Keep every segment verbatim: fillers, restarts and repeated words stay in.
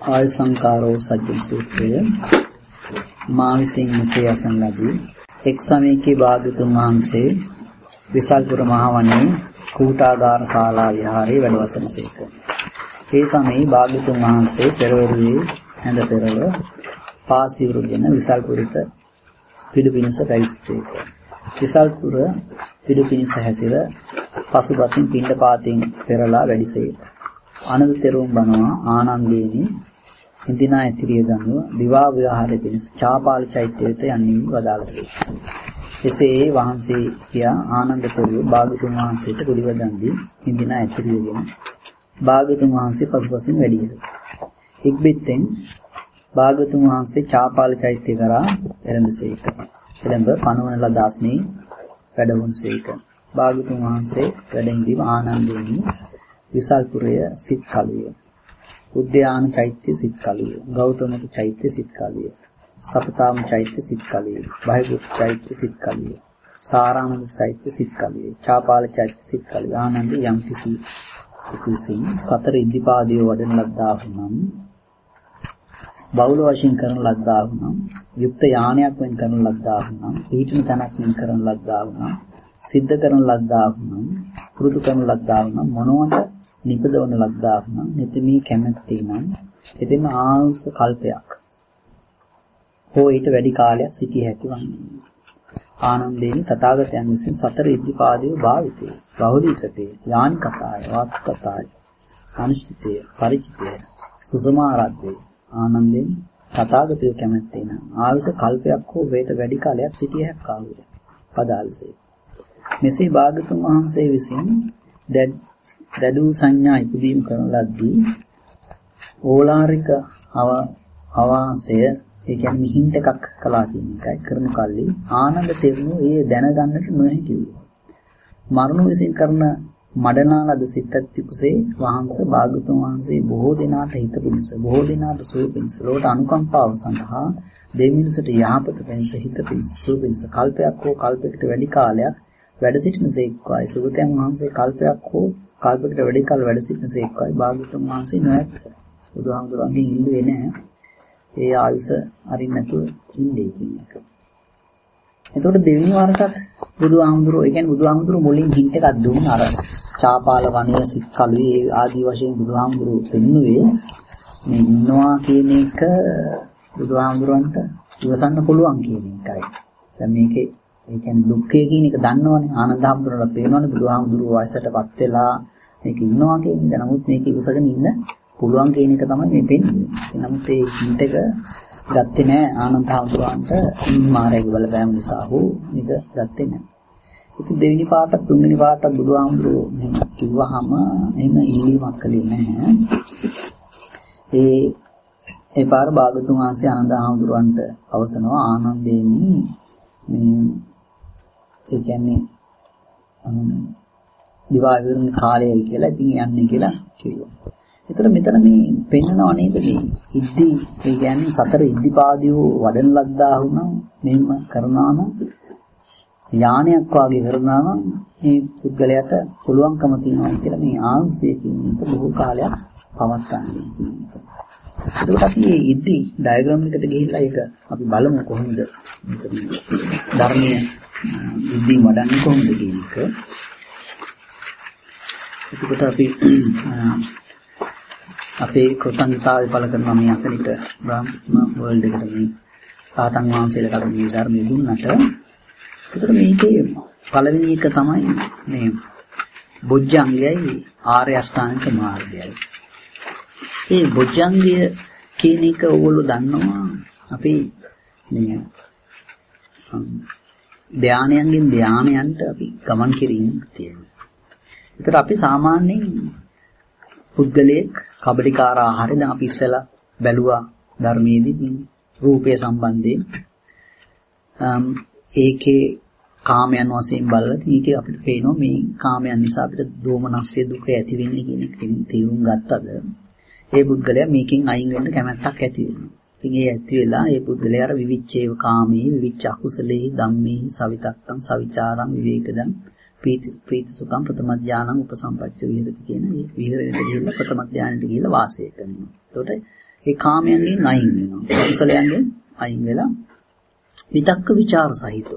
ආය සංකාරෝ සජ්ජන සූත්‍රය මා විසින් මෙසේ අසන ලදී. එක් සමයකී භාග්‍යවතුන් වහන්සේ විසල්පුර මහවනයේ කූටාගාර ශාලා විහාරයේ වැඩවසනසේක. ඒ සමයේ භාග්‍යවතුන් වහන්සේ පෙරවරුවේ හැඳ පෙරව පාසිවුරුගෙන විසල්පුරට පිඩු පිණිස පැවිදිසේක. විසල්පුර පිඩු පිණිස හැසිර පසුබසින් පිණ්ඩපාතයෙන් පෙරලා වැඩිසේක. ආනන්ද තෙරුන් බණවා ආනන්දේනි හිඳිනා ඇතිරිය ගනුව විවාහ විහාරය පිණිස චාපාල චෛත්‍යයට යන්නේ වදාළසේක. එසේ වහන්සේ කියා ආනන්ද තෙරුන් භාග්‍යවතුන් වහන්සේට පිළිවදන් දී හිඳිනා ඇතිරියගෙන භාග්‍යවතුන් වහන්සේ පසුපසින් වැඩියහ. ඉක්බිත්තෙන් භාග්‍යවතුන් වහන්සේ චාපාල චෛත්‍ය කරා එළඹසේක. එළඹ පනවන ලද ආසනයේ වැඩවුන්සේක. භාග්‍යවතුන් වහන්සේ වැඩෙන්දී ආනන්දේනි විසල්පුරය සිත් කලුය. උද්‍යාන චෛත්‍ය සිත් කලුය. ගෞතමක චෛත්‍ය සිත් කලුය. සපතාම චෛත්‍ය සිත් කලුය. බහිපුත් චෛත්‍ය සිත් කලුය. සාරානන්ද චෛත්‍ය සිත් කලුය. චාපාල චෛත්‍ය සිත් කලුය. ආනන්ද යම් කිසි කුසින් සතර ඉද්ධිපාදිය වඩන ලද්දාහු නම් බෞල වශයෙන් කරන ලද්දාහු නම් යුක්ත යානයක් වෙන් කරන ලද්දාහු නම් පිහිටන තැනක් වෙන් කරන ලද්දාහු නම් සිද්ධ කරන ලද්දාහු නම් පුරුදු කරන ලද්දාහු නම් මොනවට නිපදවන ලද්දාහු නම් නිතමී කැමැත්තේ නම් එතෙම ආයුෂ කල්පයක් හෝ ඊට වැඩි කාලයක් සිටිය හැකි වන්නේ. ආනන්දේනි තථාගතයන් විසින් සතර ඉද්ධිපාදිය භාවිතේ බහුලීකතේ යානිකතාය වාක්කතාය අනිශ්චිතය පරිචිතය සුසමාරද්දේ. ආනන්දේනි තථාගතයෝ කැමැත්තේ නම් ආයුෂ කල්පයක් හෝ ඊට වැඩි කාලයක් සිටිය හැකි කාලයක් පදාලසේ. මෙසේ භාග්‍යවතුන් වහන්සේ විසින් දැඩු සංඥා ඉදීම කරන ලද්දී ඕලාරික අවාසය ඒ කියන්නේ මිහින්ට එකක් කළා කියන එකයි කරනු කල්ලි ආනන්ද තෙරුණු ඒ දැනගන්නට නොහැකි වූ. මරණු විසින් කරන මඩනාලද සිතත් කුසේ වහන්සේ භාග්‍යවතුන් වහන්සේ බොහෝ දිනාට හිත පිණිස බොහෝ දිනාට සුව පිණිස ලෝට අනුකම්පාව සඳහා දෙමිනිසට යහපත පිණිස හිත පිණිස සුව පිණිස කල්පයක් හෝ කල්පයකට වැඩි කාලයක් වැඩ සිටිනසේක්වයි. සුගතයන් වහන්සේ කල්පයක් හෝ කල්පයකට වැඩි කාල වැඩ සිටිනසේක්වයි. භාග්‍යවතුන් වහන්සේ නොඇත. බුදුහාමුදුරන්ගෙන් ඉල්ලුවේ නැහැ ඒ ආයුෂ අරින්න නැතුව ඉන්නේ කියන එක. එතකොට දෙවෙනි වරටත් බුදුහාමුදුරෝ ඒ කියන්නේ බුදුහාමුදුරෝ මුලින් හින්ට් එකක් දුන්න අර චාපාල වනයේ සිත් කලුවේ ආදී වශයෙන් බුදුහාමුදුරෝ පෙන්නුවේ මේ ඉන්නවා කියන එක බුදුහාමුදුරන්ට ඉවසන්න පුළුවන් කියන එකයි. දැන් මේකේ ඒ කියන්නේ දුක්ඛය කියන එක දන්නවනේ ආනන්ද හාමුදුරුවෝ පේනවනේ බුදුහාමුදුරුවෝ වයසටපත් වෙලා මේක ඉන්නවා කියන්නේ. නමුත් මේක ඉවසගෙන ඉන්න පුළුවන් කියන එක තමයි මේ පෙන්වන්නේ. නමුත් ඒ හින්ට් එක ගත්තේ නැහැ ආනන්ද හාමුදුරුවන්ට මායාවේ බලපෑම නිසා හෝ මේක ගත්තේ නැහැ. ඉතින් දෙවෙනි පාටත් තුන්වෙනි පාටත් බුදුහාමුදුරුවෝ මෙහෙම කිව්වහම එහෙම ඉල්ලීමක් කළේ නැහැ. ඒ ඒ පාර භාගතුන් වහන්සේ ආනන්ද හාමුදුරුවන්ට අවසනවා ආනන්දේනි මේ ඒ කියන්නේ දිවා විවරණ කාලයයි කියලා ඉතින් යන්නේ කියලා කිව්වා. ඒතර මෙතන මේ පෙන්නනව නේද මේ ඉද්දි ඒ කියන්නේ සතර ඉද්ධිපාදියෝ වඩන ලද්දා වුණා මෙහෙම කරනවා නම් යානයක් වාගේ කරනවා නම් මේ පුද්ගලයාට පුළුවන්කම තියෙනවා කියලා මේ ආංශය කියන එක බොහෝ කාලයක් පවත්වන්නේ කියන එක. ඒකට අපි මේ ඉද්දි ඩයග්‍රෑම් එකට ගිහිල්ලා ඒක අපි බලමු කොහොමද ධර්මයේ ඉද්දි වඩන්නේ කොහොමද කියන එක. එතකොට අපි අපේ කෘතඥතාවය පළ කරනවා මේ අකනිට බ්‍රහ්ම වර්ල්ඩ් එකට මේ ආතන් වහන්සේලාට මේ ධර්මයේ දුන්නට. ඒතර මේකේ පළවෙනි එක තමයි මේ බොජ්ජංගයයි ආර්ය අෂ්ටාංගික මාර්ගයයි. මේ බොජ්ජංගය කියන එක ඕගොල්ලෝ දන්නවා අපි මේ ධානයන්ගෙන් ධානයන්ට අපි ගමන් කිරීම තියෙනවා. ඒතර අපි සාමාන්‍යයෙන් පුද්ගලයෙක් කබලිකාර ආහාරය දැන් අපි ඉස්සෙල්ලා බැලුවා ධර්මයේදී රූපය සම්බන්ධයෙන් ඒකේ කාමයන් වශයෙන් බලලා ඒකේ අපිට පේනවා මේ කාමයන් නිසා අපිට දෝමනස්ය දුක ඇති වෙන්නේ කියන එක තේරුම් ගත්තද ඒ පුද්ගලයා මේකෙන් අයින් වෙන්න කැමැත්තක් ඇති වෙනවා. ඉතින් ඒ ඇති වෙලා ඒ පුද්ගලයා අර විවිච්ඡේව කාමේ විවිච්ඡ අකුසලේ ධම්මේ සවිතක්කං සවිචාරං විවේකදං ප්‍රීති ප්‍රීති සුඛං ප්‍රථම ඥානං උපසම්පච්ච විහෙරති කියන මේ විහෙරයට ගිහිල්ලා ප්‍රථම ඥානෙට ගිහිල්ලා වාසය කරනවා. එතකොට ඒ කාමයන්ගෙන් අයින් වෙනවා. කුසලයන්ගෙන් අයින් වෙලා විතක්ක ਵਿਚාර සහිතව.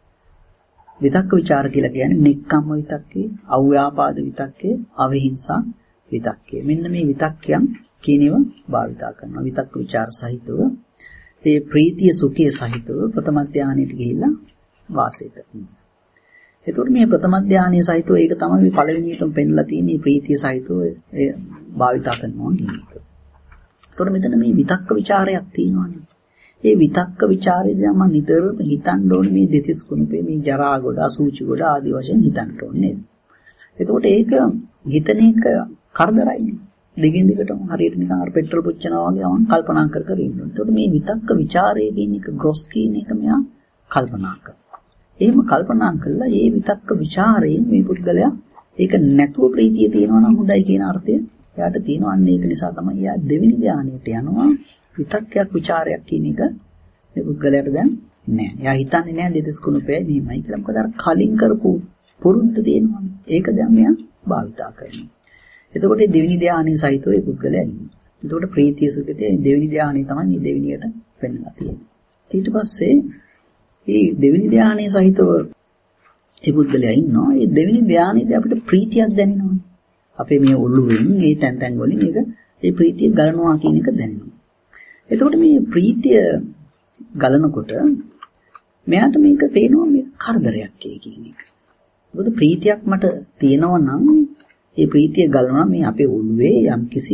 විතක්ක ਵਿਚාර කියලා කියන්නේ නික්කම්ම විතක්කේ, අව්‍යාපාද විතක්කේ, අවිහිංසා විතක්කේ. මෙන්න මේ විතක්කයන් කියනව භාවිතා කරනවා. විතක්ක ਵਿਚාර සහිතව ඒ ප්‍රීතිය සුඛය සහිතව ප්‍රථම ධානයට ගිහිල්ලා වාසය කරනවා. එතකොට මේ ප්‍රථම ධානයේ සහිතව ඒක තමයි මේ පළවෙනියටම පෙන්නලා තියෙන්නේ ප්‍රීතිය සහිතව ඒ භාවිතා කරනවා කියන එක. එතකොට මෙතන මේ විතක්ක ਵਿਚාරයක් තියෙනවානේ. මේ විතක්ක ਵਿਚාරය දැන් මම නිතරම හිතන්න ඕනේ මේ දෙතිස් කුණපේ මේ ජරා ගොඩ අසුචි ගොඩ ආදී වශයෙන් හිතන්න ඕනේ. එතකොට ඒක හිතන එක කරදරයිනේ. දෙකින් දෙකටම හරියට නිකන් අර පෙට්‍රල් පුච්චනවා වගේ අවන් කල්පනා කර කර ඉන්නවා. එතකොට මේ විතක්ක ਵਿਚාරය කියන එක ග්‍රොස් කියන එක මෙයා කල්පනා කරනවා. එහෙම කල්පනා කළා මේ විතක්ක ਵਿਚාරයෙන් මේ පුද්ගලයා ඒක නැතුව ප්‍රීතිය තියෙනවා නම් හොඳයි කියන අර්ථය එයාට තියෙනවා. අන්න ඒක නිසා තමයි එයා දෙවෙනි ධානයට යනවා. විතක්කයක් ਵਿਚාරයක් කියන එක මේ පුද්ගලයාට දැන් නෑ. එයා හිතන්නේ නෑ දෙදස් කුණපේ මෙහෙමයි කියලා. මොකද අර කලින් කරපු පුරුද්ද තියෙනවා. ඒක දැන් මෙයා භාවිතා කරනවා. එතකොට මේ දෙවෙනි ධානයේ සහිතව මේ පුද්ගලයා ඉන්නවා. එතකොට ප්‍රීතිය සුඛිතේ දෙවෙනි ධානයේ තමයි මේ දෙවෙනියට පෙන්නලා තියෙන්නේ. ඊට පස්සේ මේ දෙවෙනි ධානයේ සහිතව මේ පුද්ගලයා ඉන්නවා. මේ දෙවෙනි ධානයේදී අපිට ප්‍රීතියක් දැනෙනවා. අපේ මේ ඔළුවෙන් මේ තැන් තැන් වලින් ඒක මේ ප්‍රීතිය ගලනවා කියන එක දැනෙනවා. එතකොට මේ ප්‍රීතිය ගලනකොට මෙයාට මේක පේනවා මේ කරදරයක් කියන එක. මොකද ප්‍රීතියක් මට තියෙනවා නම් ඒ ප්‍රීතිය ගලනවා මේ අපේ ඔළුවේ යම්කිසි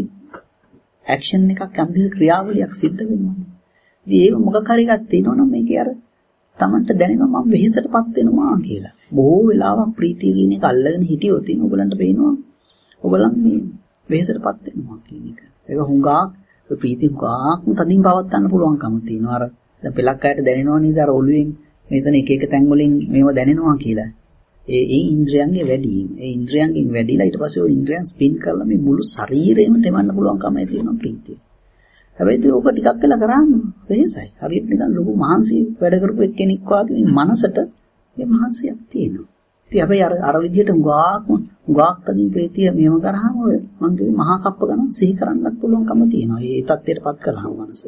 ඇක්ෂන් එකක් යම්කිසි ක්‍රියාවලියක් සිද්ධ වෙනවා. ඉතින් ඒක මොකක් හරි එකක් තියෙනවා නම් මේකේ අර Tamanට දැනෙනවා මම වෙහෙසටපත් වෙනවා කියලා. බොහෝ වෙලාවක් ප්‍රීතිය කියන එක අල්ලගෙන හිටියොත් ඉතින් ඔයගලන්ට පේනවා ඔයගලන් මේ වෙහෙසටපත් වෙනවා කියන එක. ඒක හුඟා ප්‍රීති හුඟාක්ම තදින් පවත්වන්න පුළුවන්කම තියෙනවා. අර දැන් පෙලක් අයට දැනෙනවා නේද අර ඔළුවෙන් මෙතන එක එක තැන් වලින් මේව දැනෙනවා කියලා. ඒ ඒ ඉන්ද්‍රයන්ගේ වැඩිම. ඒ ඉන්ද්‍රයන්ගෙන් වැඩිලා ඊට පස්සේ ඔය ඉන්ද්‍රයන් ස්පින් කරලා මේ මුළු ශරීරෙම තෙමන්න පුළුවන්කම තියෙනවා ප්‍රීතිය. හැබැයි ඒක ඔක ටිකක් වෙලා කරාම වෙහසයි. හරියට නිකන් ලොකු මහන්සි වැඩ කරපු එක්කෙනෙක් වගේ මනසට මේ මහන්සියක් තියෙනවා. ඉතින් අපි අර අර විදිහට උගාක්ම උගාක් තදින් ප්‍රීතිය මෙහෙම කරාම ඔය මං කිව්වේ මහා කප්ප ගණන් සිහි කරන්නත් පුළුවන්කම තියෙනවා. මේ தත්ත්වයටපත් කරාම මනස.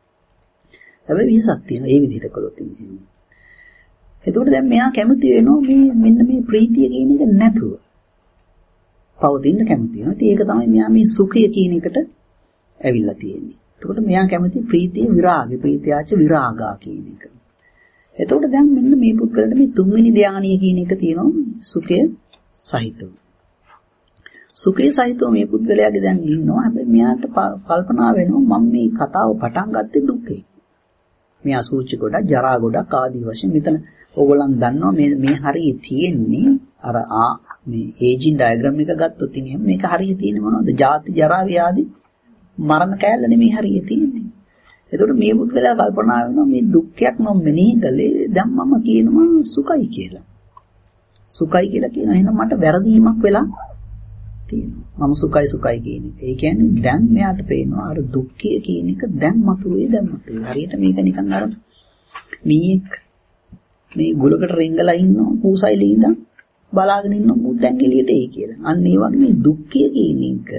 හැබැයි වෙහසක් තියෙනවා. ඒ විදිහට කළොත් ඉන්නේ. එතකොට දැන් මෙයා කැමති වෙනවා මේ මෙන්න මේ ප්‍රීතිය කියන එක නැතුව. පවතින්න කැමති වෙනවා. ඉතින් ඒක තමයි මෙයා මේ සුඛය කියන එකට ඇවිල්ලා තියෙන්නේ. එතකොට මෙයා කැමති ප්‍රීතිය විරාගය, ප්‍රීතියාච විරාගා කියන එක. එතකොට දැන් මෙන්න මේ පුද්ගලට මේ තුන්වෙනි ධානය කියන එක තියෙනවා සුඛය සහිතව. සුඛය සහිතව මේ පුද්ගලයාගේ දැන් ඉන්නවා. හැබැයි මෙයාට කල්පනා වෙනවා මම මේ කතාව පටන් ගත්තේ දුකේ. මේ අසුචි ගොඩක්, ජරා ගොඩක් ආදී වශයෙන් මෙතන ඕගොල්ලන් දන්නවා මේ මේ හරිය තියෙන්නේ අර ආ මේ ඒජින් ඩයග්‍රෑම් එක ගත්තොත් ඉතින් මේක හරිය තියෙන්නේ මොනවද? ජාති, ජරා, ව්‍යාධි, මරණ කෑල්ල නෙමෙයි හරිය තියෙන්නේ. එතකොට මේ පුද්ගලයා කල්පනා වෙනවා මේ දුක්ඛයක් මම මෙනෙහි කළේ දැන් මම කියනවා සුඛයි කියලා. සුඛයි කියලා කියනවා එහෙනම් මට වැරදීමක් වෙලා තියෙනවා. මම සුඛයි සුඛයි කියන එක. ඒ කියන්නේ දැන් මෙයාට පේනවා අර දුක්ඛය කියන එක දැන් මතුවේ දැන් මතුවේ. හරියට මේක නිකන් අර මීයක් මේ ගුලකට රිංගලා ඉන්නවා පූසයිලි ඉඳන් බලාගෙන ඉන්නවා මු දැන් එළියට එයි කියලා. අන්න ඒ වගේ මේ දුක්ඛය කියන එක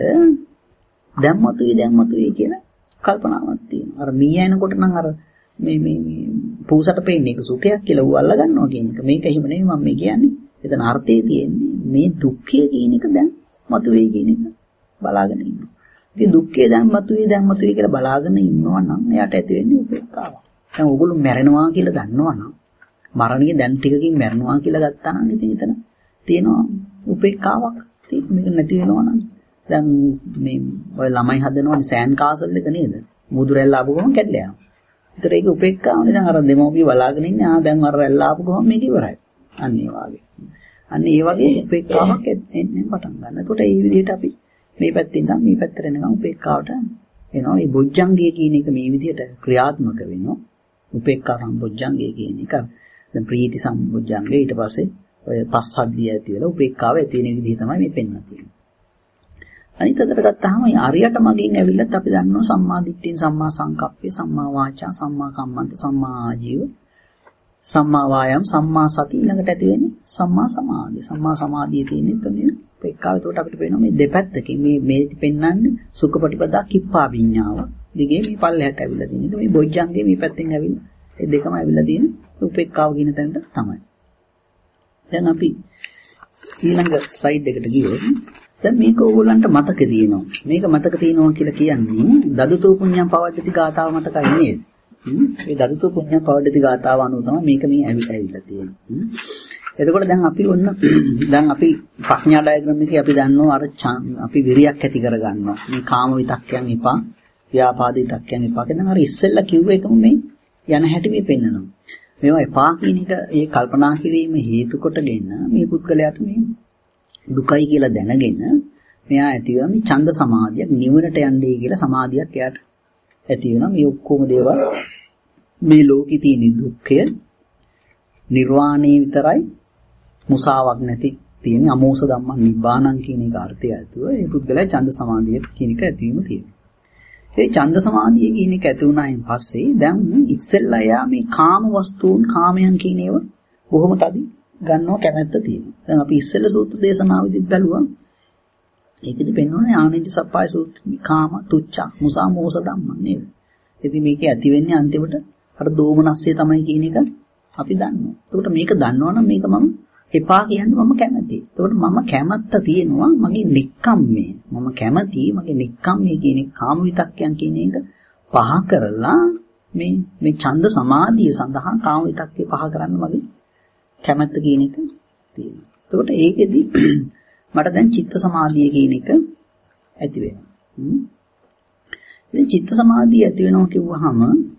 දැන් මතුවේ දැන් මතුවේ කියලා කල්පනාවක් තියෙනවා. අර මී යනකොට නම් අර මේ මේ මේ පූසට පේන්නේ ඒක සුඛයක් කියලා ඌ අල්ල ගන්නවා කියන එක. මේක එහෙම නෙමෙයි මම මේ කියන්නේ. එතන අර්ථය තියෙන්නේ මේ දුක්ඛය කියන එක දැන් මතුවේ කියන එක බලාගෙන ඉන්නවා. ඉතින් දුක්ඛය දැන් මතුවේ දැන් මතුවේ කියලා බලාගෙන ඉන්නවා නම් එයාට ඇති වෙන්නේ උපේක්ඛාව. දැන් ඕගොල්ලෝ මැරෙනවා කියලා දන්නවනම් මරණිය දැන් ටිකකින් මැරෙනවා කියලා ගත්තා නම් ඉතින් එතන තියෙනවා උපේක්ඛාවක්. ඒක මේක නැති වෙනවා නම් දැන් මේ ඔය ළමයි හදනවනේ සෑන් කාසල් එක නේද? මුදු රැල්ල ආපු ගමන් කැඩලා යනවා. ඒතර ඒක උපේක්ඛාවනේ. දැන් අර දෙමෝපිය බලාගෙන ඉන්නේ ආ දැන් අර රැල්ල ආපු ගමන් මේක ඉවරයි. අන්න ඒ වගේ. අන්න ඒ වගේ උපේක්ඛාවක් එන්නේ පටන් ගන්න. එතකොට මේ විදිහට අපි මේ පැත්තෙන් ඉඳන් මේ පැත්තට එනකම් උපේක්ඛාවට එනවා. මේ බොජ්ජංගය කියන එක මේ විදිහට ක්‍රියාත්මක වෙනවා. උපේක්ඛා සම්බොජ්ජංගය කියන එක. දැන් ප්‍රීති සම්බොජ්ජංගය ඊට පස්සේ ඔය පස්සද්ධිය ඇති වෙලා උපේක්ඛාව ඇති වෙන විදිහ තමයි මේ පෙන්වලා තියෙන්නේ. අනිත් අතට ගත්තාම අරියට මගින් ඇවිල්ලත් අපි දන්නවා සම්මා දිට්ඨිය, සම්මා සංකප්පය, සම්මා වාචා, සම්මා කම්මන්ත, සම්මා ආජීව, සම්මා වායාම, සම්මා සති ඊළඟට ඇති වෙන්නේ සම්මා සමාධිය. සම්මා සමාධිය තියෙන්නේ එතන උපේක්ඛාව. ඒකට අපිට පේනවා මේ දෙපැත්තකින් මේ මේ පෙන්වන්නේ සුඛපටිපදා කිප්පා විඤ්ඤාව. දිගේ මේ පල්ලෙහාට ඇවිල්ලා තියෙන්නේ. මේ බොජ්ජංගේ මේ පැත්තෙන් ඇවිල්ලා ඒ දෙකම ඇවිල්ලා තියෙන උපේක්ඛාව කියන තැනට තමයි. දැන් අපි ඊළඟ ස්ලයිඩ් එකට ගියොත් දැන් මේක ඕගොල්ලන්ට මතක තියෙනවා. මේක මතක තියෙනවා කියලා කියන්නේ දදුතෝ පුඤ්ඤං පවඩ්ඩති ගාතාව මතකයි නේද? මේ දදුතෝ පුඤ්ඤං පවඩ්ඩති ගාතාව අනුව තමයි මේක මේ ඇවිල්ලා ඇවිල්ලා තියෙන්නේ. එතකොට දැන් අපි ඔන්න දැන් අපි ප්‍රඥා ඩයග්‍රෑම් එකේ අපි දන්නවා අර අපි විරියක් ඇති කරගන්නවා. මේ කාම විතක්කයන් එපා, ව්‍යාපාද විතක්කයන් එපා කියන අර ඉස්සෙල්ලා කිව්ව එකම මේ යන හැටි මේ පෙන්නනවා. මේවා එපා කියන එක ඒ කල්පනා කිරීම හේතු කොටගෙන මේ පුද්ගලයාට මේ දුකයි කියලා දැනගෙන මෙයා ඇති වෙන මේ ඡන්ද සමාධියක් නිවනට යන්නේ කියලා සමාධියක් එයාට ඇති වෙනවා. මේ ඔක්කොම දේවල් මේ ලෝකේ තියෙන දුක්ඛය නිර්වාණය විතරයි මුසාවක් නැති තියෙන අමෝස ධම්ම නිබ්බාණං කියන එක අර්ථය ඇතුව මේ පුද්ගලයා ඡන්ද සමාධිය කියන එක ඇතිවීම තියෙනවා. ඒ ඡන්ද සමාධිය කියන එක ඇති වුණායින් පස්සේ දැන් ඉස්සෙල්ලා යා මේ කාම වස්තුන් කාමයන් කියන ඒවා බොහොම තදි ගන්නව කැමැත්ත තියෙනවා. දැන් අපි ඉස්සෙල්ලා සූත්‍ර දේශනාවෙදිත් බැලුවා. ඒකෙදි පෙන්වන්නේ ආනෙජ සප්පාය සූත්‍ර කාම තුච්ච මුසා මෝස ධම්ම නේද? ඉතින් මේක ඇති වෙන්නේ අන්තිමට අර දෝමනස්සේ තමයි කියන එක අපි දන්නවා. එතකොට මේක දන්නවනම් මේක මම එපා කියන්නේ මම කැමතියි. එතකොට මම කැමැත්ත තියෙනවා මගේ නික්කම්මේ. මම කැමතියි මගේ නික්කම්මේ කියන කාම විතක්කයන් කියන එක පහ කරලා මේ මේ ඡන්ද සමාධිය සඳහා කාම විතක්කේ පහ කරන්න මගේ කැමැත්ත කියන එක තියෙනවා. එතකොට ඒකෙදි මට දැන් චිත්ත සමාධිය කියන එක ඇති වෙනවා. ඉතින් චිත්ත සමාධිය ඇති වෙනවා කිව්වහම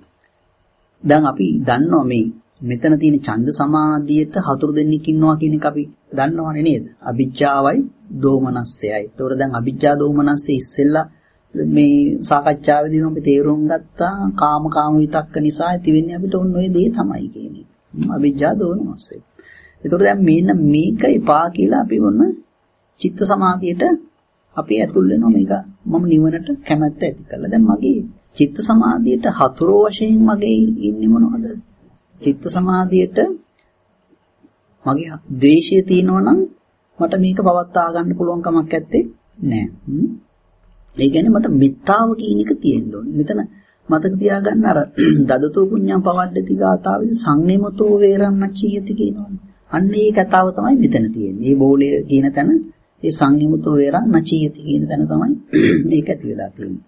දැන් අපි දන්නවා මේ මෙතන තියෙන ඡන්ද සමාධියට හතුරු දෙන්නෙක් ඉන්නවා කියන එක අපි දන්නවනේ නේද? අවිජ්ජාවයි දෝමනස්සයයි. ඒතකොට දැන් අවිජ්ජා දෝමනස්සේ ඉස්සෙල්ලා මේ සාකච්ඡාවේදී අපි තේරුම් ගත්තා කාම කාම විතක්ක නිසා ඇති වෙන්නේ අපිට ඔන්න ඔය දේ තමයි කියන්නේ. අවිජ්ජා දෝමනස්සේ. ඒතකොට දැන් මේන්න මේක එපා කියලා අපි වොන්න චිත්ත සමාධියට අපි ඇතුල් වෙනවා මේක මම නිවනට කැමැත්ත ඇති කරලා. දැන් මගේ චිත්ත සමාධියට හතුරෝ වශයෙන් මගේ ඉන්නේ මොනවද? චිත්ත සමාධියට මගේ ද්වේෂය තියෙනවා නම් මට මේක පවත්වා ගන්න පුළුවන් කමක් නැත්තේ නෑ. ඒ කියන්නේ මට මෙත්තාව කියන එක තියෙන්න ඕනේ. මෙතන මතක තියාගන්න අර දදතෝ පුඤ්ඤං පවඩ්ඩති ගාතාවේදී සංනිමතෝ වේරන්නච්චියති කියනවනේ. අන්න ඒ කතාව තමයි මෙතන තියෙන්නේ. මේ බෝලය කියන තැන ඒ සංනිමතෝ වේරන්නච්චියති කියන තැන තමයි මේක ඇති වෙලා තියෙන්නේ.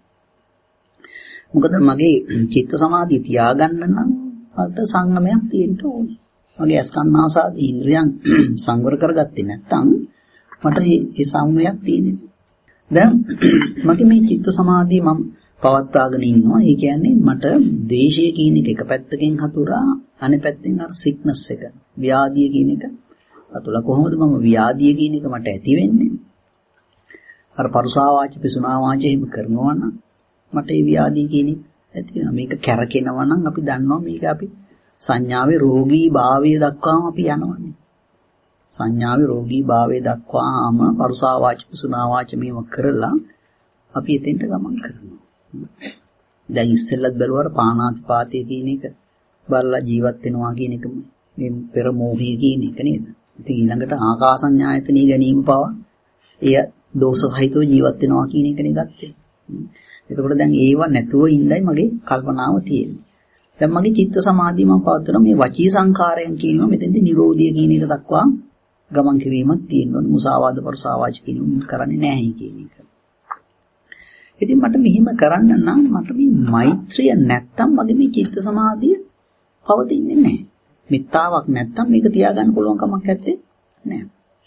මොකද මගේ චිත්ත සමාධිය තියාගන්න නම් මට සංගමයක් තියෙන්න ඕනේ. මගේ අස්කන්නාසාදී ඉන්ද්‍රියන් සංවර කරගත්තේ නැත්නම් මට මේ සංවයක් තියෙන්නේ. දැන් මගේ මේ චිත්ත සමාධිය මම පවත්වාගෙන ඉන්නවා. ඒ කියන්නේ මට දේශය කියන එක එක පැත්තකින් හතුරා අනෙක් පැත්තෙන් අර සික්නස් එක ව්‍යාධිය කියන එක අතුල කොහොමද මම ව්‍යාධිය කියන එක මට ඇති වෙන්නේ? අර පරුසා වාච පිසුනා වාච එහෙම කරනවා නම් මට ඒ ව්‍යාධිය කියන එක ඇති වෙනවා. මේක කැරකෙනවා නම් අපි දන්නවා මේක අපි සංඥාවේ රෝගී භාවය දක්වාම අපි යනවානේ. සංඥාවේ රෝගී භාවය දක්වාම පරුසා වාච පිසුනා වාච මේව කරලා අපි එතෙන්ට ගමන් කරනවා. දැන් ඉස්සෙල්ලත් බැලුවාර පාණාතිපාතය කියන එක බලලා ජීවත් වෙනවා කියන එක මේ පෙර මොහය කියන එක නේද? ඉතින් ඊළඟට ආකාසඤ්ඤායතනී ගැනීම පවා එය දෝෂ සහිතව ජීවත් වෙනවා කියන එකනේ ගත්තේ. එතකොට දැන් ඒව නැතුව ඉඳයි මගේ කල්පනාව තියෙන්නේ. දැන් මගේ චිත්ත සමාධිය මම පවත්වන මේ වචී සංකාරයන් කියනවා මෙතෙන්දී නිරෝධිය කියන එක දක්වා ගමන් කිරීමක් තියෙනවා. මුසාවාද පරුසාවාච කියනු කරන්නේ නැහැ කියන එක. ඉතින් මට මෙහෙම කරන්න නම් මට මේ මෛත්‍රිය නැත්තම් මගේ මේ චිත්ත සමාධිය පවතින්නේ නැහැ. මෙත්තාවක් නැත්තම් මේක තියාගන්න පුළුවන් කමක් නැත්තේ නෑ.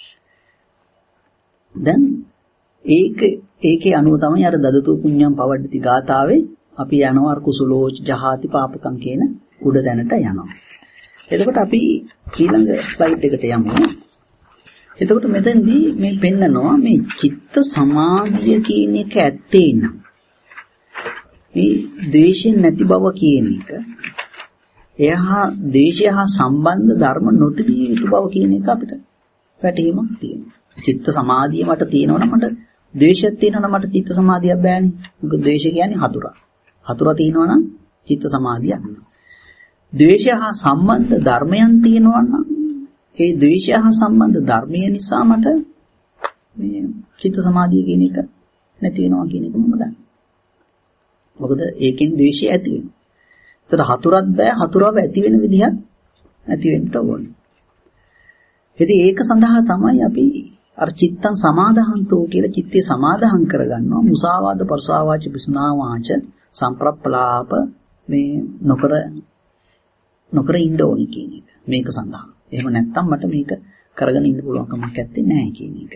දැන් ඒක ඒකේ අනුව තමයි අර දදතු පුඤ්ඤං පවඩ්ඩති ගාතාවේ අපි යනවා අර කුසලෝච ජහාති පාපකම් කියන උඩ දැනට යනවා. එතකොට අපි ඊළඟ ස්ලයිඩ් එකට යමු. එතකොට මෙතෙන්දී මේ පෙන්නනවා මේ චිත්ත සමාධිය කියන එක ඇත්තේ නම් මේ ද්වේෂයෙන් නැති බව කියන එක එහා ද්වේෂය හා සම්බන්ධ ධර්ම නොතිබිය යුතු බව කියන එක අපිට පැටීමක් තියෙනවා. චිත්ත සමාධිය මට තියෙනවනම් මට ද්වේෂයක් තියෙනවනම් මට චිත්ත සමාධියක් බෑනේ. මොකද ද්වේෂය කියන්නේ හතුරා. හතුරා තියෙනවනම් චිත්ත සමාධියක් නෑ. ද්වේෂය හා සම්බන්ධ ධර්මයන් තියෙනවනම් ඒ ද්වේෂය හා සම්බන්ධ ධර්මය නිසා මට මේ චිත්ත සමාධිය කියන එක නැති වෙනවා කියන එක මම දන්නවා. මොකද ඒකෙන් ද්වේෂය ඇති වෙනවා. ඒතර හතුරත් බෑ හතුරව ඇති වෙන විදිහක් ඇති වෙන්න ඕනේ. ඉතින් ඒක සඳහා තමයි අපි අර චිත්තං සමාදාහන්තෝ කියලා චිත්තේ සමාදාහන් කරගන්නවා. මුසාවාද පරසාවාච විසුනා වාච සම්ප්‍රප්පලාප මේ නොකර නොකර ඉන්න ඕනේ කියන එක. මේක සඳහා. එහෙම නැත්තම් මට මේක කරගෙන ඉන්න පුළුවන් කමක් නැත්තේ නෑ කියන එක.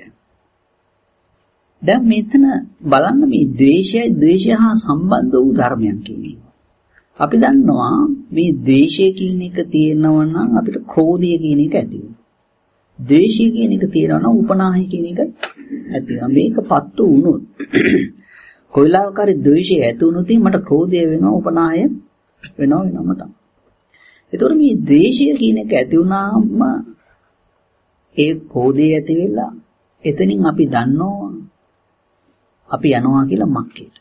දැන් මෙතන බලන්න මේ ද්වේෂයයි ද්වේෂය හා සම්බන්ධ වූ ධර්මයන් කියන්නේ. අපි දන්නවා මේ ද්වේෂය කියන එක තියෙනවා නම් අපිට ක්‍රෝධය කියන එක ඇති වෙනවා. ද්වේෂය කියන එක තියෙනවා නම් උපනාහය කියන එක ඇති වෙනවා. මේක පත්තු වුණොත් කොයිලාවකාරී ද්වේෂය ඇති වුණොත් මට ක්‍රෝධය වෙනවා උපනාහය වෙනවා වෙනම තමයි. ඒතකොට මේ ද්වේෂය කියන එක ඇති වුණාම ඒ ක්‍රෝධය ඇති වෙලා එතනින් අපි දන්නවා අපි යනවා කියලා මක්කේට.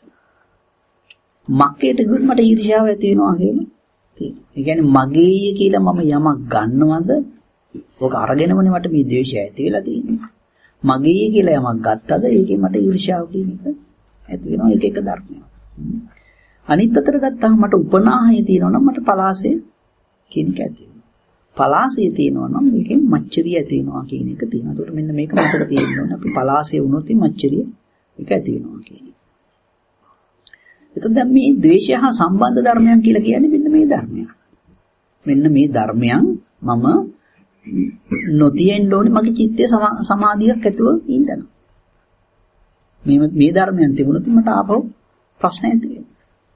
මක්කේට ගියොත් මට ඊර්ෂ්‍යාව ඇති වෙනවා කියලා තියෙනවා. ඒ කියන්නේ මගේය කියලා මම යමක් ගන්නවද? ඔක අරගෙනමනේ මට මේ ද්වේෂය ඇති වෙලා තියෙන්නේ. මගේය කියලා යමක් ගත්තද ඒකේ මට ඊර්ෂ්‍යාව කියන එක ඇති වෙනවා. ඒක එක ධර්මයක්. අනිත් අතට ගත්තාම මට උපනාහය තියෙනවා නම් මට පලාසය කියන එක ඇති වෙනවා. පලාසය තියෙනවා නම් මේකෙන් මච්චරිය ඇති වෙනවා කියන එක තියෙනවා. ඒකට මෙන්න මේක මතක තියෙන්න ඕනේ. අපි පලාසය වුණොත් මච්චරිය ඒක ඇති වෙනවා කියන එක. එතකොට දැන් මේ ද්වේෂය හා සම්බන්ධ ධර්මයන් කියලා කියන්නේ මෙන්න මේ ධර්මයන්. මෙන්න මේ ධර්මයන් මම නොතියෙන්න ඕනේ මගේ චිත්තයේ සමාධියක් ඇතුව ඉන්නන. මේ මේ ධර්මයන් තිබුණොත් මට ආපහු ප්‍රශ්න ඇති වෙනවා.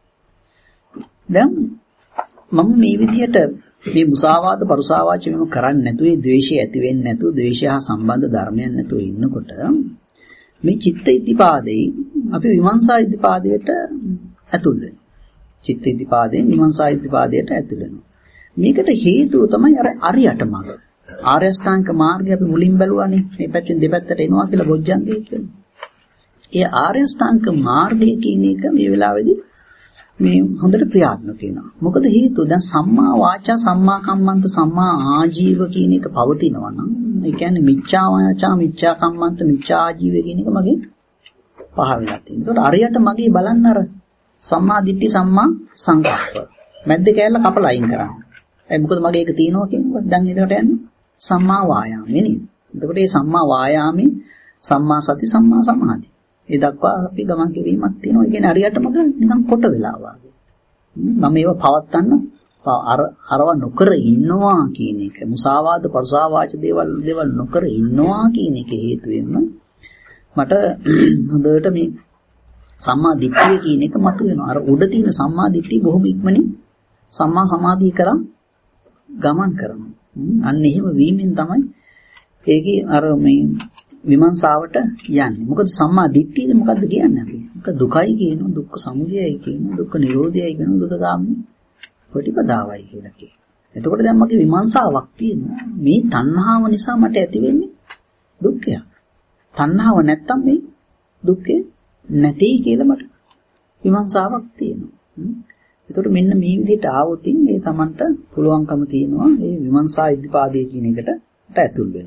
දැන් මම මේ විදිහට මේ මුසාවාද පරුසාවාච වීම කරන්නේ නැතුව ඒ ද්වේෂය ඇති වෙන්නේ නැතුව ද්වේෂය හා සම්බන්ධ ධර්මයන් නැතුව ඉන්නකොට මේ චිත්ත ඉද්ධිපාදේ අපි විමර්ශා ඉද්ධිපාදයට ඇතුල් වෙනවා. චිත්ත ඉද්ධිපාදයෙන් විමර්ශා ඉද්ධිපාදයට ඇතුල් වෙනවා. මේකට හේතුව තමයි අර අරියට මඟ. ආර්ය අෂ්ටාංග මාර්ගය අපි මුලින් බැලුවානේ. මේ පැත්තෙන් දෙපැත්තට එනවා කියලා බොජ්ජංගේ කියනවා. ඒ ආර්ය අෂ්ටාංග මාර්ගය කියන එක මේ වෙලාවේදී මේ හොඳට ක්‍රියාත්මක වෙනවා. මොකද හේතුව දැන් සම්මා වාචා සම්මා කම්මන්ත සම්මා ආජීව කියන එක පවතිනවා නම් ඒ කියන්නේ මිච්ඡා වාචා මිච්ඡා කම්මන්ත මිච්ඡා ආජීව කියන එක මගේ පහ වෙලා තියෙනවා. ඒකට අරියට මගේ බලන්න අර සම්මා දිට්ඨි සම්මා සංකප්ප මැද්ද කැල්ල කපලා අයින් කරන්න. ඒ මොකද මගේ ඒක තියෙනවා කියනකොට දැන් ඊට යන්නේ සම්මා වායාමයේ නේද? එතකොට මේ සම්මා වායාමේ සම්මා සති සම්මා සමාධි. ඒ දක්වා අපි ගමන් කිරීමක් තියෙනවා. ඒ කියන්නේ හරියට මග නිකන් කොට වෙලා වගේ. මම ඒව පවත්තන්න අර අරව නොකර ඉන්නවා කියන එක මුසාවාද පරුසාවාච දේවල් දේවල් නොකර ඉන්නවා කියන එක හේතු වෙන්න මට හොඳට මේ සම්මා දිට්ඨිය කියන එක මතුවෙනවා. අර උඩ තියෙන සම්මා දිට්ඨිය බොහොම ඉක්මනින් සම්මා සමාධිය කරා ගමන් කරනවා. අන්න එහෙම වීමෙන් තමයි ඒකේ අර මේ විමර්ශාවට යන්නේ. මොකද සම්මා දිට්ඨියද මොකද්ද කියන්නේ අපි? ඒක දුකයි කියනවා, දුක්ඛ සමුදයයි කියනවා, දුක්ඛ නිරෝධයයි කියනවා, දුක ගාමිනී ප්‍රතිපදාවයි කියලා කියනවා. එතකොට දැන් මගේ විමර්ශාවක් තියෙනවා. මේ තණ්හාව නිසා මට ඇති වෙන්නේ දුක්ඛයක්. තණ්හාව නැත්තම් මේ දුක්ඛේ නැtei කියලා මට විමර්ශාවක් තියෙනවා. එතකොට මෙන්න මේ විදිහට ආවොතින් ඒ Tamanට පුළුවන්කම තියෙනවා මේ විමර්ශා ඉද්ධිපාදයේ කියන එකට ඇතුල් වෙන්න.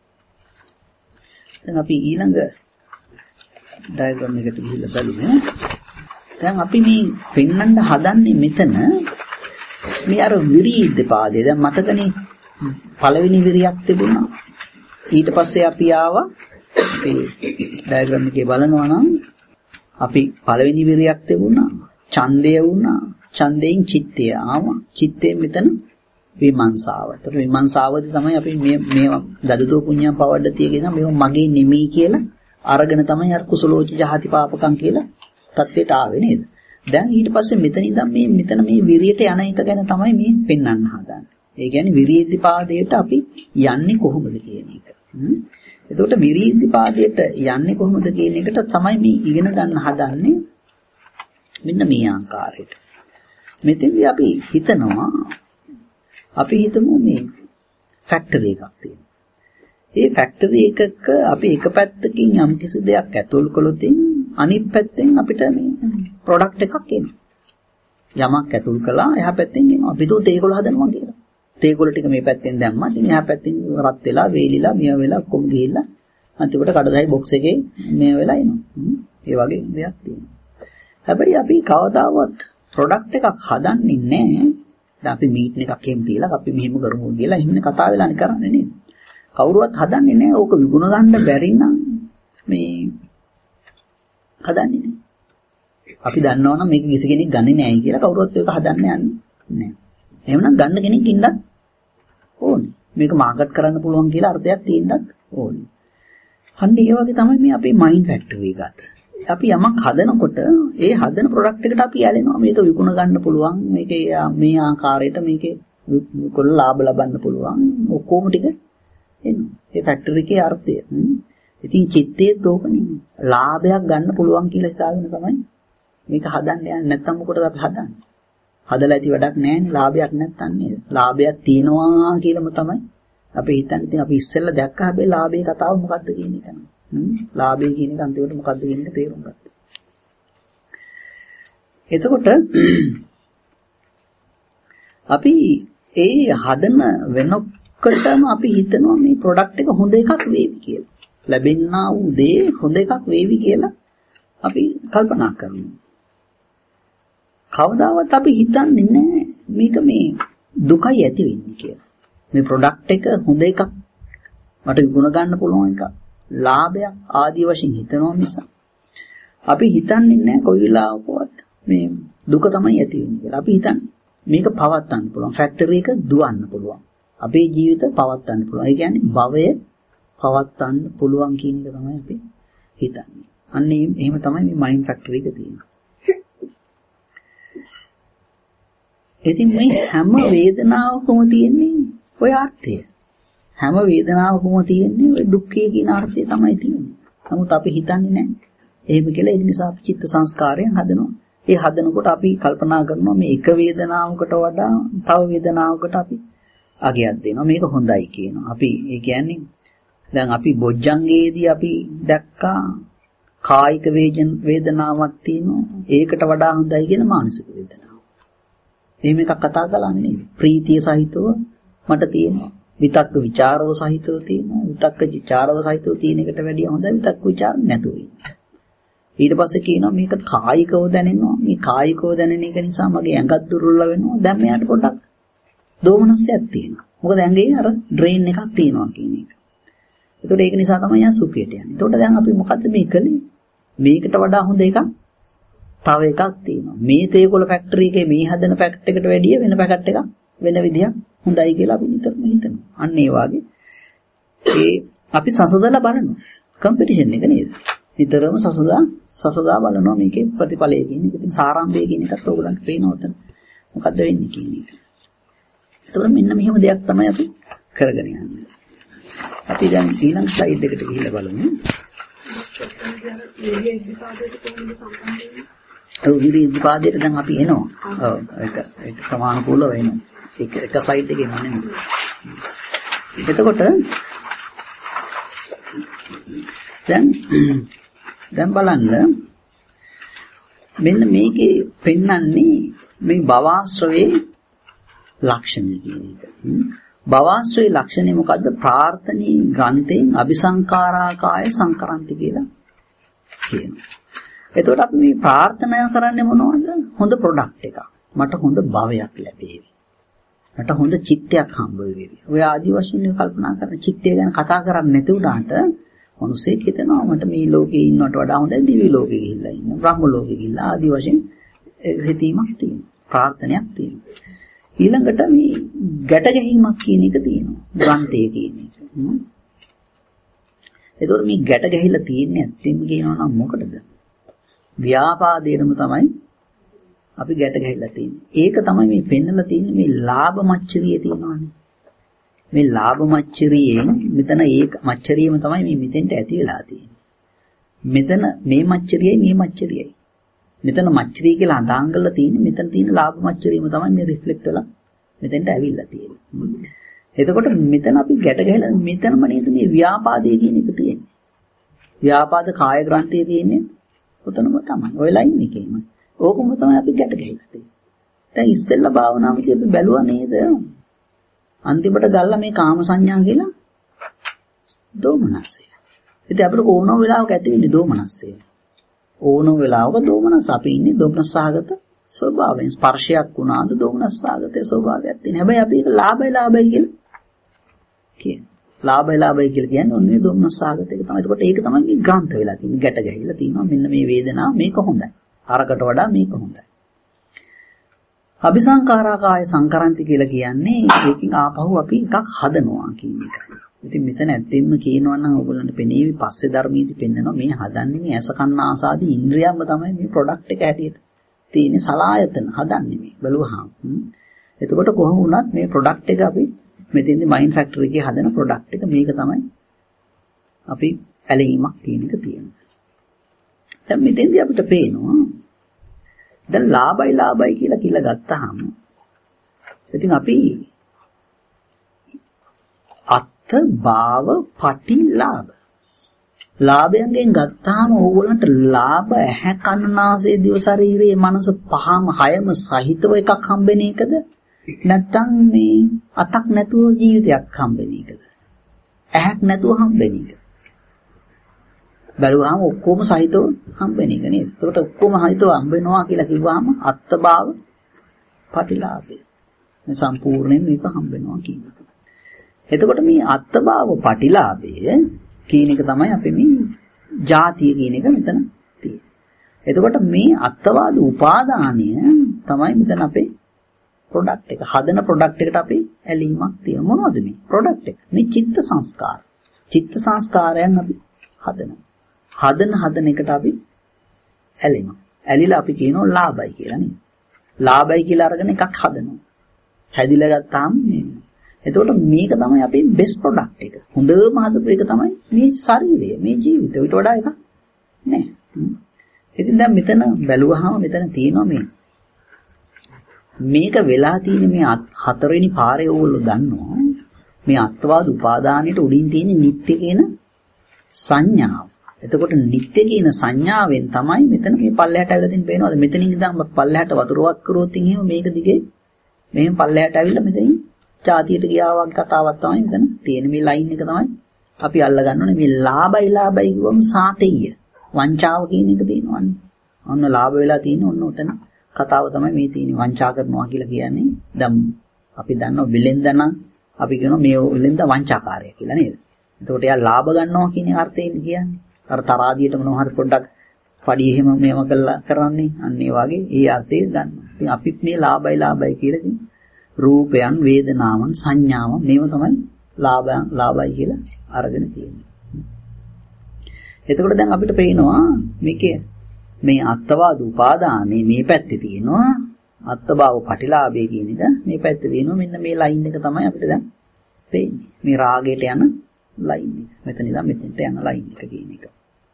දැන් අපි ඊළඟ ඩයග්‍රෑම් එකට ගිහිල්ලා බලමු. දැන් අපි මේ පෙන්වන්න හදන්නේ මෙතන මේ අර විරී ඉද්ධිපාදය. දැන් මතකනේ පළවෙනි විරියක් තිබුණා. ඊට පස්සේ අපි ආවා අපි ඩයග්‍රෑම් එකේ බලනවා නම් අපි පළවෙනි විරියක් තිබුණා. ඡන්දය වුණා. ඡන්දයෙන් චිත්තය ආවා. චිත්තයෙන් මෙතන විමර්ශාව. ඒතර විමර්ශාවදී තමයි අපි මේ මේ දදුතෝ පුඤ්ඤම් පවඩ්ඩතිය කියන මේව මගේ නෙමෙයි කියලා අරගෙන තමයි අර කුසලෝච ජහති පාපකම් කියලා தත්ත්වයට ආවේ නේද? දැන් ඊට පස්සේ මෙතන ඉඳන් මේ මෙතන මේ විරියට යන එක ගැන තමයි මේ පෙන්වන්න හදන්නේ. ඒ කියන්නේ විරියද්දිපාදයට අපි යන්නේ කොහොමද කියන එක. එතකොට විරියද්දිපාදයට යන්නේ කොහොමද කියන එකට තමයි මේ ඉගෙන ගන්න හදන්නේ. මෙන්න මේ ආකාරයට. මෙතෙන්දී අපි හිතනවා අපි හිතමු මේ ෆැක්ටරි එකක් තියෙනවා. ඒ ෆැක්ටරි එකක අපි එක පැත්තකින් යම් කිසි දෙයක් ඇතුල් කළොත් අනිත් පැත්තෙන් අපිට මේ ප්‍රොඩක්ට් එකක් එනවා. යමක් ඇතුල් කළා එහා පැත්තෙන් එනවා. අපි දුත් ඒගොල්ලෝ හදනවා කියලා. තේගොල්ල ටික මේ පැත්තෙන් දැම්මා. ඉතින් එහා පැත්තෙන් රත් වෙලා, වේලිලා, මිය වෙලා කොම් ගිහිල්ලා අන්තිමට කඩදායි බොක්ස් එකේ මේ වෙලා එනවා. ඒ වගේ දෙයක් තියෙනවා. හැබැයි අපි කවදාවත් ප්‍රොඩක්ට් එකක් හදන්නේ නැහැ. දැන් අපි මීට් එකක් එහෙම තියලා අපි මෙහෙම කරමු කියලා එහෙමනේ කතා වෙලානේ කරන්නේ නේද? කවුරුවත් හදන්නේ නැහැ. ඕක විගුණ ගන්න බැරි නම් මේ හදන්නේ නැහැ. අපි දන්නවනම් මේක කිසි කෙනෙක් ගන්නෙ නැහැ කියලා කවුරුවත් ඒක හදන්න යන්නේ නැහැ. එහෙමනම් ගන්න කෙනෙක් ඉන්නත් ඕනේ. මේක මාකට් කරන්න පුළුවන් කියලා අර්ථයක් තියෙන්නත් ඕනේ. අන්න ඒ වගේ තමයි මේ අපේ මයින්ඩ් ෆැක්ටරි එකත්. අපි යමක් හදනකොට ඒ හදන ප්‍රොඩක්ට් එකට අපි ඇලෙනවා. මේක විකුණ ගන්න පුළුවන්. මේකේ මේ ආකාරයට මේකේ කොල්ල ලාභ ලබන්න පුළුවන්. ඔක්කොම ටික එනවා. ඒ ෆැක්ටරි එකේ අර්ථය. ඉතින් චිත්තයේත් ඕකනේ. ලාභයක් ගන්න පුළුවන් කියලා හිතාගෙන තමයි මේක හදන්න යන්නේ. නැත්තම් මොකටද අපි හදන්නේ? හදලා ඇති වැඩක් නැහැනේ. ලාභයක් නැත්තම් නේද? ලාභයක් තියනවා කියලාම තමයි අපි හිතන්නේ. ඉතින් අපි ඉස්සෙල්ලා දැක්කා හැබැයි ලාභයේ කතාව මොකද්ද කියන එක නේද? ලාභය කියන එක අන්තිමට මොකද්ද කියන එක තේරුම් ගත්තා. එතකොට අපි ඒ හදන වෙනකොටම අපි හිතනවා මේ ප්‍රොඩක්ට් එක හොඳ එකක් වේවි කියලා. ලැබෙනා වූ දේ හොඳ එකක් වේවි කියලා අපි කල්පනා කරනවා. කවදාවත් අපි හිතන්නේ නැහැ මේක මේ දුකයි ඇති වෙන්නේ කියලා. මේ ප්‍රොඩක්ට් එක හොඳ එකක් මට විකුණ ගන්න පුළුවන් එකක්. ලාභයක් ආදී වශයෙන් හිතනවා නිසා අපි හිතන්නේ නැහැ කොයි වෙලාවකවත් මේ දුක තමයි ඇති වෙන්නේ කියලා. අපි හිතන්නේ මේක පවත්වන්න පුළුවන්. ෆැක්ටරි එක දුවන්න පුළුවන්. අපේ ජීවිත පවත්වන්න පුළුවන්. ඒ කියන්නේ භවය පවත්වන්න පුළුවන් කියන එක තමයි අපි හිතන්නේ. අන්න එහෙම තමයි මේ මයින්ඩ් ෆැක්ටරි එක තියෙන්නේ. ඉතින් මේ හැම වේදනාවකම තියෙන්නේ ඔය අර්ථය. හැම වේදනාවකම තියෙන්නේ ඔය දුක්ඛය කියන අර්ථය තමයි තියෙන්නේ. නමුත් අපි හිතන්නේ නැහැ. එහෙම කියලා ඒ නිසා අපි චිත්ත සංස්කාරයෙන් හදනවා. ඒ හදනකොට අපි කල්පනා කරනවා මේ එක වේදනාවකට වඩා තව වේදනාවකට අපි අගයක් දෙනවා. මේක හොඳයි කියනවා. අපි ඒ කියන්නේ දැන් අපි බොජ්ජංගයේදී අපි දැක්කා කායික වේදනාවක් තියෙනවා. ඒකට වඩා හොඳයි කියන මානසික වේදනාව. එහෙම එකක් කතා කළා නෙවෙයි. ප්‍රීතිය සහිතව මට තියෙනවා. විතක්ක ਵਿਚාරව සහිතව තියෙනවා. විතක්ක ਵਿਚාරව සහිතව තියෙන එකට වැඩිය හොඳයි විතක්ක ਵਿਚාර නැතුව ඉන්න. ඊට පස්සේ කියනවා මේක කායිකව දැනෙනවා. මේ කායිකව දැනෙන එක නිසා මගේ ඇඟත් දුර්වල වෙනවා. දැන් මෙයාට පොඩ්ඩක් දෝමනස්සයක් තියෙනවා. මොකද ඇඟේ අර ඩ්‍රේන් එකක් තියෙනවා කියන එක. ඒතකොට ඒක නිසා තමයි යා සුඛයට යන්නේ. ඒතකොට දැන් අපි මොකද්ද මේ කළේ? මේකට වඩා හොඳ එකක් තව එකක් තියෙනවා. මේ තේකොළ ෆැක්ටරි එකේ මේ හදන පැකට් එකට වැඩිය වෙන පැකට් එකක් වෙන විදියක් හොඳයි කියලා අපි නිතරම හිතනවා. අන්න ඒ වගේ ඒ අපි සසදලා බලනවා. කම්පිටිෂන් එක නේද? නිතරම සසදා සසදා බලනවා මේකේ ප්‍රතිඵලය කියන එක. ඉතින් සාරාංශය කියන එකත් ඕගලන්ට පේනවා උතන. මොකද්ද වෙන්නේ කියන එක. ඒතකොට මෙන්න මෙහෙම දෙයක් තමයි අපි කරගෙන යන්නේ. අපි දැන් ඊළඟ ස්ලයිඩ් එකට ගිහිල්ලා බලමු. ඔව් විරිදිපාදයට දැන් අපි එනවා. ඔව් ඒක ඒක ප්‍රමාණිකූලව එනවා. ඒක එක ස්ලයිඩ් එකේ නෙමෙයි. එතකොට දැන් දැන් බලන්න මෙන්න මේකේ පෙන්වන්නේ මේ භවආශ්‍රවේ ලක්ෂණ කියන එක. භවආශ්‍රවේ ලක්ෂණය මොකද්ද? ප්‍රාර්ථනී ග්‍රන්ථයෙන් අபிසංකාරාකාය සංකරන්ති කියලා කියනවා. එතකොට අපි මේ ප්‍රාර්ථනා කරන්නේ මොනවද? හොඳ ප්‍රොඩක්ට් එකක්. මට හොඳ භවයක් ලැබේවි. මට හොඳ චිත්තයක් හම්බ වෙවි. ඔය ආදි වශයෙන් කල්පනා කරන චිත්තය ගැන කතා කරන්නේ නැති උනාට මොනුසෙක් හිතනවා මට මේ ලෝකේ ඉන්නවට වඩා හොඳයි දිවි ලෝකෙ ගිහිල්ලා ඉන්න. බ්‍රහ්ම ලෝකෙ ගිහිල්ලා ආදි වශයෙන් හිතීමක් තියෙනවා. ප්‍රාර්ථනයක් තියෙනවා. ඊළඟට මේ ගැට ගැහිමක් කියන එක තියෙනවා. ග්‍රන්ථය කියන එක. එතකොට මේ ගැට ගැහිලා තියෙන්නේ ඇත්තෙම කියනවා නම් මොකටද? ව්‍යාපාදේරම තමයි අපි ගැට ගැහිලා තියෙන්නේ. ඒක තමයි මේ පෙන්නලා තියෙන්නේ මේ ලාභ මච්චරිය තියෙනවානේ. මේ ලාභ මච්චරියෙන් මෙතන ඒ මච්චරියම තමයි මේ මෙතෙන්ට ඇති වෙලා තියෙන්නේ. මෙතන මේ මච්චරියයි මේ මච්චරියයි. මෙතන මච්චරිය කියලා අඳාන් කරලා තියෙන්නේ මෙතන තියෙන ලාභ මච්චරියම තමයි මේ රිෆ්ලෙක්ට් වෙලා මෙතෙන්ට ඇවිල්ලා තියෙන්නේ. එතකොට මෙතන අපි ගැට ගැහිලා මෙතනම නේද මේ ව්‍යාපාදයේ කියන එක තියෙන්නේ. ව්‍යාපාද කාය ග්‍රන්ථයේ තියෙන්නේ උතනම තමයි. ඔය ලයින් එකේම. ඕකම තමයි අපි ගැට ගැහිලා තියෙන්නේ. දැන් ඉස්සෙල්ලා භාවනාවේදී අපි බැලුවා නේද? අන්තිමට ගල්ලා මේ කාම සංඥා කියලා දෝමනස්සය. ඉතින් අපිට ඕනම වෙලාවක ඇති වෙන්නේ දෝමනස්සය. ඕන වෙලාවක දෝමනස් අපි ඉන්නේ දෝමනස්සහගත ස්වභාවයෙන්. ස්පර්ශයක් වුණාද දෝමනස්සහගත ස්වභාවයක් තියෙන. හැබැයි අපි ඒක ලාභයි ලාභයි කියලා කියනවා. ලාභයි ලාභයි කියලා කියන්නේ ඔන්නේ දෝමනස්සහගත එක තමයි. ඒකට ඒක තමයි මේ ග්‍රන්ථ වෙලා තියෙන්නේ. ගැට ගැහිලා තියෙනවා. මෙන්න මේ වේදනාව මේක හොඳයි. අරකට වඩා මේක හොඳයි. අபிසංකාරාකාය සංකරන්ති කියලා කියන්නේ ඒකෙන් ආපහු අපි එකක් හදනවා කියන එකයි. ඉතින් මෙතන ඇත්තෙන්ම කියනවා නම් ඔයගොල්ලන්ට පෙනේවි පස්සේ ධර්මයේදී පෙන්නනවා මේ හදන්නේ මේ ඇස කන්න ආසාදී ඉන්ද්‍රියම්ම තමයි මේ ප්‍රොඩක්ට් එක හැටියට තියෙන්නේ සලායතන හදන්නේ මේ බලුවහම. එතකොට කොහොම වුණත් මේ ප්‍රොඩක්ට් එක අපි මෙතෙන්දී මයින්ඩ් ෆැක්ටරි එකේ හදන ප්‍රොඩක්ට් එක මේක තමයි අපි ඇලීමක් කියන එක තියෙනවා. දැන් මෙතෙන්දී අපිට පේනවා දැන් ලාභයි ලාභයි කියලා කියලා ගත්තාම ඉතින් අපි අත්ථ භාව පටිලාභ ලාභයෙන් ගත්තාම ඕගොල්ලන්ට ලාභ ඇහැ කන නාසය දිව ශරීරයේ මනස පහම හයම සහිතව එකක් හම්බෙන එකද නැත්නම් මේ අතක් නැතුව ජීවිතයක් හම්බෙන එකද ඇහක් නැතුව හම්බෙන එකද බලුවාම ඔක්කොම සහිතව හම්බෙන එක නේද? ඒකට ඔක්කොම සහිතව හම්බෙනවා කියලා කිව්වහම අත්බාව පටිලාභය. මේ සම්පූර්ණයෙන් මේක හම්බෙනවා කියන එක. එතකොට මේ අත්බාව පටිලාභය කියන එක තමයි අපි මේ ಜಾතිය කියන එක මෙතන තියෙන්නේ. එතකොට මේ අත්වාද උපාදානය තමයි මෙතන අපේ ප්‍රොඩක්ට් එක. හදන ප්‍රොඩක්ට් එකට අපි ඇලීමක් තියෙනවා. මොනවද මේ ප්‍රොඩක්ට් එක? මේ චිත්ත සංස්කාර. චිත්ත සංස්කාරයන් අපි හදනවා. හදන හදන එකට අපි ඇලෙනවා. ඇලිලා අපි කියනවා ලාභයි කියලා නේද? ලාභයි කියලා අරගෙන එකක් හදනවා. හැදිලා ගත්තාම මේ. එතකොට මේක තමයි අපේ බෙස්ට් ප්‍රොඩක්ට් එක. හොඳම හදපු එක තමයි මේ ශරීරය, මේ ජීවිතය. ඊට වඩා එකක් නෑ. ඉතින් දැන් මෙතන බැලුවාම මෙතන තියෙනවා මේ මේක වෙලා තියෙන මේ හතරවෙනි පාරේ ඕගොල්ලෝ දන්නවා. මේ අත්වාද උපාදානයට උඩින් තියෙන නිත්‍ය කියන සංඥාව. එතකොට නිත්‍ය කියන සංඥාවෙන් තමයි මෙතන මේ පල්ලෙහාට ඇවිල්ලා තියෙන පේනවාද මෙතනින් ඉඳන් පල්ලෙහාට වතුරක් කරොත් එහෙම මේක දිගේ මෙහෙම පල්ලෙහාට ඇවිල්ලා මෙතනින් ජාතියට ගියා වගේ කතාවක් තමයි මෙතන තියෙන මේ ලයින් එක තමයි අපි අල්ල ගන්න ඕනේ මේ ලාභයි ලාභයි කියවම සාතෙය වංචාව කියන එක තියෙනවනේ ඔන්න ලාභ වෙලා තියෙන ඔන්න උතන කතාව තමයි මේ තියෙන්නේ වංචා කරනවා කියලා කියන්නේ දැන් අපි දන්නවා විලෙන්දන අපි කියනවා මේ විලෙන්ද වංචාකාරය කියලා නේද එතකොට එයා ලාභ ගන්නවා කියන අර්ථයෙන් කියන්නේ අර තරාදියට මොනවා හරි පොඩ්ඩක් පඩි එහෙම මේව කළා කරන්නේ අන්න ඒ වගේ ඒ අර්ථය ගන්නවා. ඉතින් අපිත් මේ ලාභයි ලාභයි කියලා ඉතින් රූපයන් වේදනාවන් සංඥාවන් මේව තමයි ලාභයන් ලාභයි කියලා අරගෙන තියෙන්නේ. එතකොට දැන් අපිට පේනවා මේකේ මේ අත්වාද උපාදානේ මේ පැත්තේ තියෙනවා අත්භාව පටිලාභය කියන එක මේ පැත්තේ තියෙනවා මෙන්න මේ ලයින් එක තමයි අපිට දැන් පේන්නේ. මේ රාගයට යන ලයින් එක. මෙතන ඉඳන් මෙතෙන්ට යන ලයින් එක කියන එක.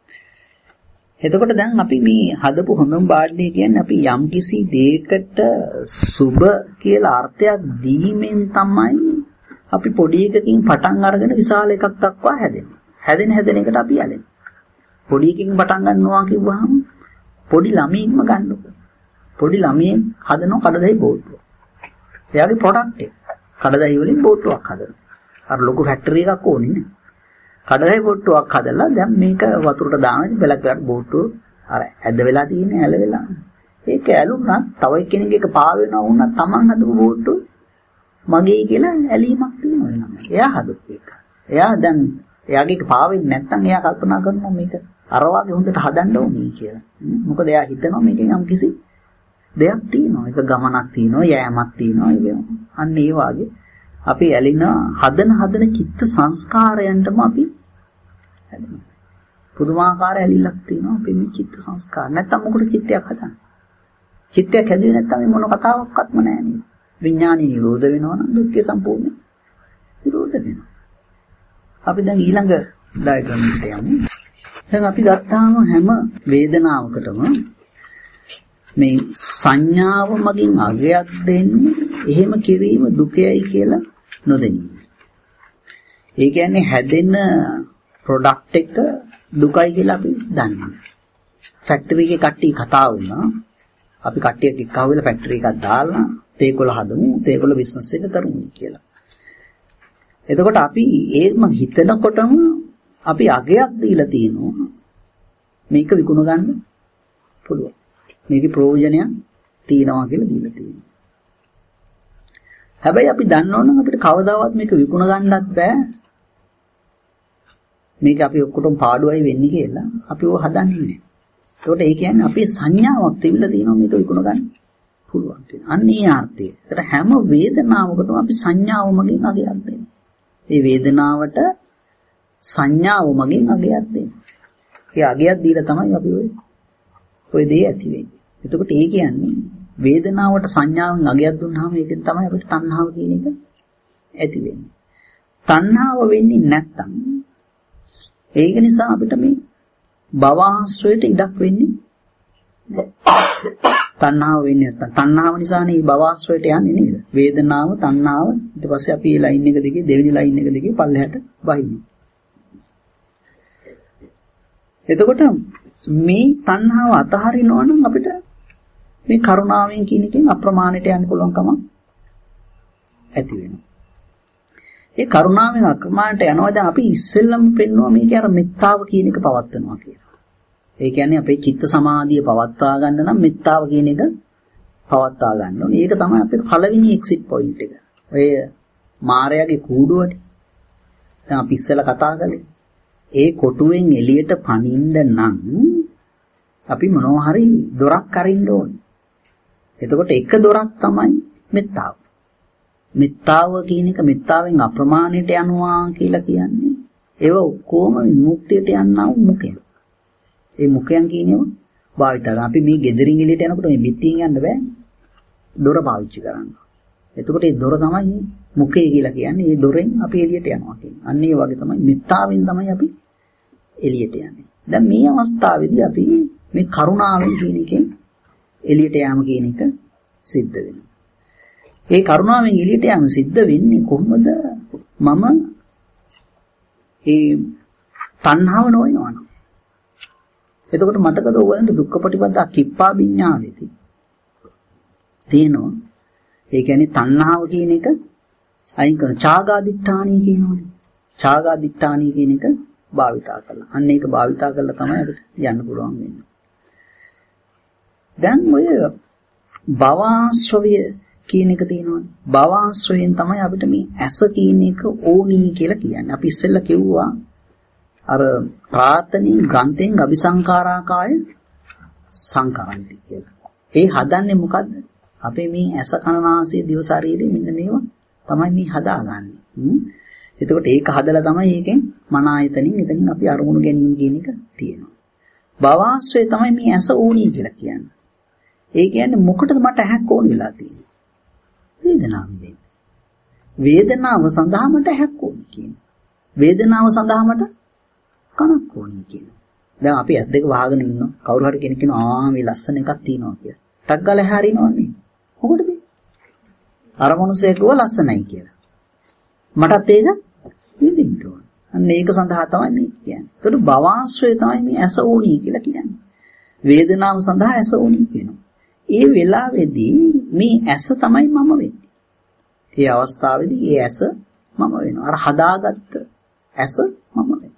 එතකොට දැන් අපි මේ හදපු හොඳම බාඩ්ඩේ කියන්නේ අපි යම්කිසි දෙයකට සුබ කියලා අර්ථයක් දීමෙන් තමයි අපි පොඩි එකකින් පටන් අරගෙන විශාල එකක් දක්වා හැදෙනවා. හැදෙන හැදෙන එකට අපි යැලෙනවා. පොඩි එකකින් පටන් ගන්නවා කිව්වහම පොඩි ළමයෙක්ම ගන්නකො. පොඩි ළමයෙන් හදන කඩදායි බෝට්ටුව. එයාගේ ප්‍රොඩක්ට් එක. කඩදායි වලින් බෝට්ටුවක් හදනවා. අර ලොකු ෆැක්ටරි එකක් ඕනේ නේ. කඩදායි බෝට්ටුවක් හදලා දැන් මේක වතුරට දාන බැලක් ගන්න බෝට්ටුව අර ඇද වෙලා තියෙන ඇල වෙලා. ඒක ඇලුනත් තව එක්කෙනෙක් එක පා වෙනවා වුණා තමන් හදපු බෝට්ටුව මගේ කියලා ඇලීමක් තියෙනවා නේද? එයා හදපු එක. එයා දැන් එයාගේ එක පා වෙන්නේ නැත්නම් එයා කල්පනා කරනවා මේක අර වගේ හොඳට හදන්න ඕනේ කියලා. මොකද එයා හිතනවා මේකෙන් යම් කිසි දෙයක් තියෙනවා. ඒක ගමනක් තියෙනවා, යෑමක් තියෙනවා. ඒක අන්න ඒ වගේ අපි ඇලින හදන හදන චිත්ත සංස්කාරයන්ටම අපි ඇලෙනවා. පුදුමාකාර ඇලිල්ලක් තියෙනවා අපි මේ චිත්ත සංස්කාර. නැත්තම් මොකද චිත්තයක් හදන්නේ? චිත්තයක් හැදුවේ නැත්තම් මේ මොන කතාවක්වත්ම නැහැ නේද? විඥානි නිරෝධ වෙනවා නම් දුක්ඛ සම්පූර්ණ නිරෝධ වෙනවා. අපි දැන් ඊළඟ ඩයග්‍රෑම් එකට යමු. දැන් අපි ගත්තාම හැම වේදනාවකටම මේ සංඥාව මගින් අගයක් දෙන්නේ එහෙම කිරීම දුකයි කියලා නොදෙනීම. ඒ කියන්නේ හැදෙන ප්‍රොඩක්ට් එක දුකයි කියලා අපි දන්නවා. ෆැක්ටරි එකේ කට්ටිය කතා වුණා. අපි කට්ටියක් එක්කව වෙලා ෆැක්ටරි එකක් දාලා තේකොළ හදමු, තේකොළ බිස්නස් එක කරමු කියලා. එතකොට අපි ඒම හිතනකොටම අපි අගයක් දීලා තියෙනවා. මේක විකුණ ගන්න පුළුවන්. මේකේ ප්‍රයෝජනයක් තියෙනවා කියලා දීලා තියෙනවා. හැබැයි අපි දන්නවනම් අපිට කවදාවත් මේක විකුණ ගන්නත් බෑ. මේක අපි ඔක්කොටම පාඩුවයි වෙන්නේ කියලා අපි ඔය හදන්නේ නැහැ. ඒකට ඒ කියන්නේ අපේ සංඥාවක් තිබිලා තියෙනවා මේක විකුණ ගන්න පුළුවන් කියන. අන්න ඒ අර්ථය. ඒකට හැම වේදනාවකටම අපි සංඥාව මගින් අගයක් දෙනවා. මේ වේදනාවට සංඥාව මගින් අගයක් දෙනවා. ඒ අගයක් දීලා තමයි අපි ඔය ඔය දේ ඇති වෙන්නේ. එතකොට ඒ කියන්නේ වේදනාවට සංඥාවෙන් අගයක් දුන්නාම ඒකෙන් තමයි අපිට තණ්හාව කියන එක ඇති වෙන්නේ. තණ්හාව වෙන්නේ නැත්තම් ඒක නිසා අපිට මේ භවආශ්‍රයයට ඉඩක් වෙන්නේ තණ්හාව වෙන්නේ නැත්තම් තණ්හාව නිසානේ මේ භවආශ්‍රයයට යන්නේ නේද? වේදනාව, තණ්හාව ඊට පස්සේ අපි මේ ලයින් එක දිගේ දෙවෙනි ලයින් එක දිගේ පල්ලෙහාට වහිනවා. එතකොට මේ තණ්හාව අතහරිනවා නම් අපිට මේ කරුණාවෙන් කියන එකෙන් අප්‍රමාණයට යන්න පුළුවන් කමක් ඇති වෙනවා. ඒ කරුණාවෙන් අප්‍රමාණයට යනවා දැන් අපි ඉස්සෙල්ලම පෙන්නවා මේකේ අර මෙත්තාව කියන එක පවත්වනවා කියලා. ඒ කියන්නේ අපේ චිත්ත සමාධිය පවත්වා ගන්න නම් මෙත්තාව කියන එක පවත්වා ගන්න ඕනේ. ඒක තමයි අපේ පළවෙනි එක්සිට් පොයින්ට් එක. ඔය මායාවේ කූඩුවට දැන් අපි ඉස්සෙල්ලා කතා කළේ. ඒ කොටුවෙන් එළියට පනින්න නම් අපි මොනවා හරි දොරක් අරින්න ඕනේ. එතකොට එක දොරක් තමයි මෙත්තාව. මෙත්තාව කියන එක මෙත්තාවෙන් අප්‍රමාණයට යනවා කියලා කියන්නේ ඒව ඔක්කොම විමුක්තියට යන්නා වූ මුඛය. ඒ මුඛයන් කියනේව භාවිත කරන. අපි මේ ගෙදරින් එළියට යනකොට මේ පිටින් යන්න බෑ. දොර පාවිච්චි කරන්න. එතකොට මේ දොර තමයි මුඛය කියලා කියන්නේ. මේ දොරෙන් අපි එළියට යනවා කියන්නේ. අන්න ඒ වගේ තමයි මෙත්තාවෙන් තමයි අපි එළියට යන්නේ. දැන් මේ අවස්ථාවේදී අපි මේ කරුණාවෙන් කියන එකෙන් එළියට යාම කියන එක සිද්ධ වෙනවා. ඒ කරුණාවෙන් එළියට යාම සිද්ධ වෙන්නේ කොහොමද? මම ඒ තණ්හාව නොවනවනම්. එතකොට මතකද ඔයගලන්ට දුක්ඛ ප්‍රතිපදා කිප්පා විඤ්ඤාණයති තියෙනවා. ඒ කියන්නේ තණ්හාව කියන එක අයින් කරන ඡාගාදිඨාණී කියනෝනේ. ඡාගාදිඨාණී කියන එක භාවිතා කළා. අන්න ඒක භාවිතා කළා තමයි අපිට යන්න පුළුවන් වෙන්නේ. දැන් ඔය භවආශ්‍රවය කියන එක තියෙනවනේ. භවආශ්‍රවයෙන් තමයි අපිට මේ ඇස කියන එක ඕනී කියලා කියන්නේ. අපි ඉස්සෙල්ලා කිව්වා අර ප්‍රාර්ථනී ග්‍රන්ථෙන් අபிසංකාරාකාය සංකරන්ති කියලා. ඒ හදන්නේ මොකද්ද? අපේ මේ ඇස කන නාසය දිව ශරීරය මෙන්න මේවා තමයි මේ හදාගන්නේ. එතකොට ඒක හදලා තමයි ඒකෙන් මන ආයතනින් එතනින් අපි අරමුණු ගැනීම කියන එක තියෙනවා. භවආශ්‍රය තමයි මේ ඇස ඕනී කියලා කියන්නේ. ඒ කියන්නේ මොකටද මට ඇහක් ඕන වෙලා තියෙන්නේ? වේදනාව දෙන්න. වේදනාව සඳහා මට ඇහක් ඕන කියනවා. වේදනාව සඳහා මට කනක් ඕනි කියනවා. දැන් අපි ඇස් දෙක වහගෙන ඉන්නවා. කවුරු හරි කෙනෙක් කියනවා ආ මේ ලස්සන එකක් තියෙනවා කියලා. ටක් ගාලා හැරිනවන්නේ. මොකටද? අර මොනුසෙක් කිව්වා ලස්සනයි කියලා. මටත් ඒක විඳින්න ඕන. අන්න ඒක සඳහා තමයි මේ කියන්නේ. ඒකට භවආශ්‍රය තමයි මේ ඇස ඕනි කියලා කියන්නේ. වේදනාව සඳහා ඇස ඕනි කියනවා. ඒ වෙලාවේදී මේ ඇස තමයි මම වෙන්නේ. ඒ අවස්ථාවේදී ඒ ඇස මම වෙනවා. අර හදාගත්ත ඇස මම වෙනවා.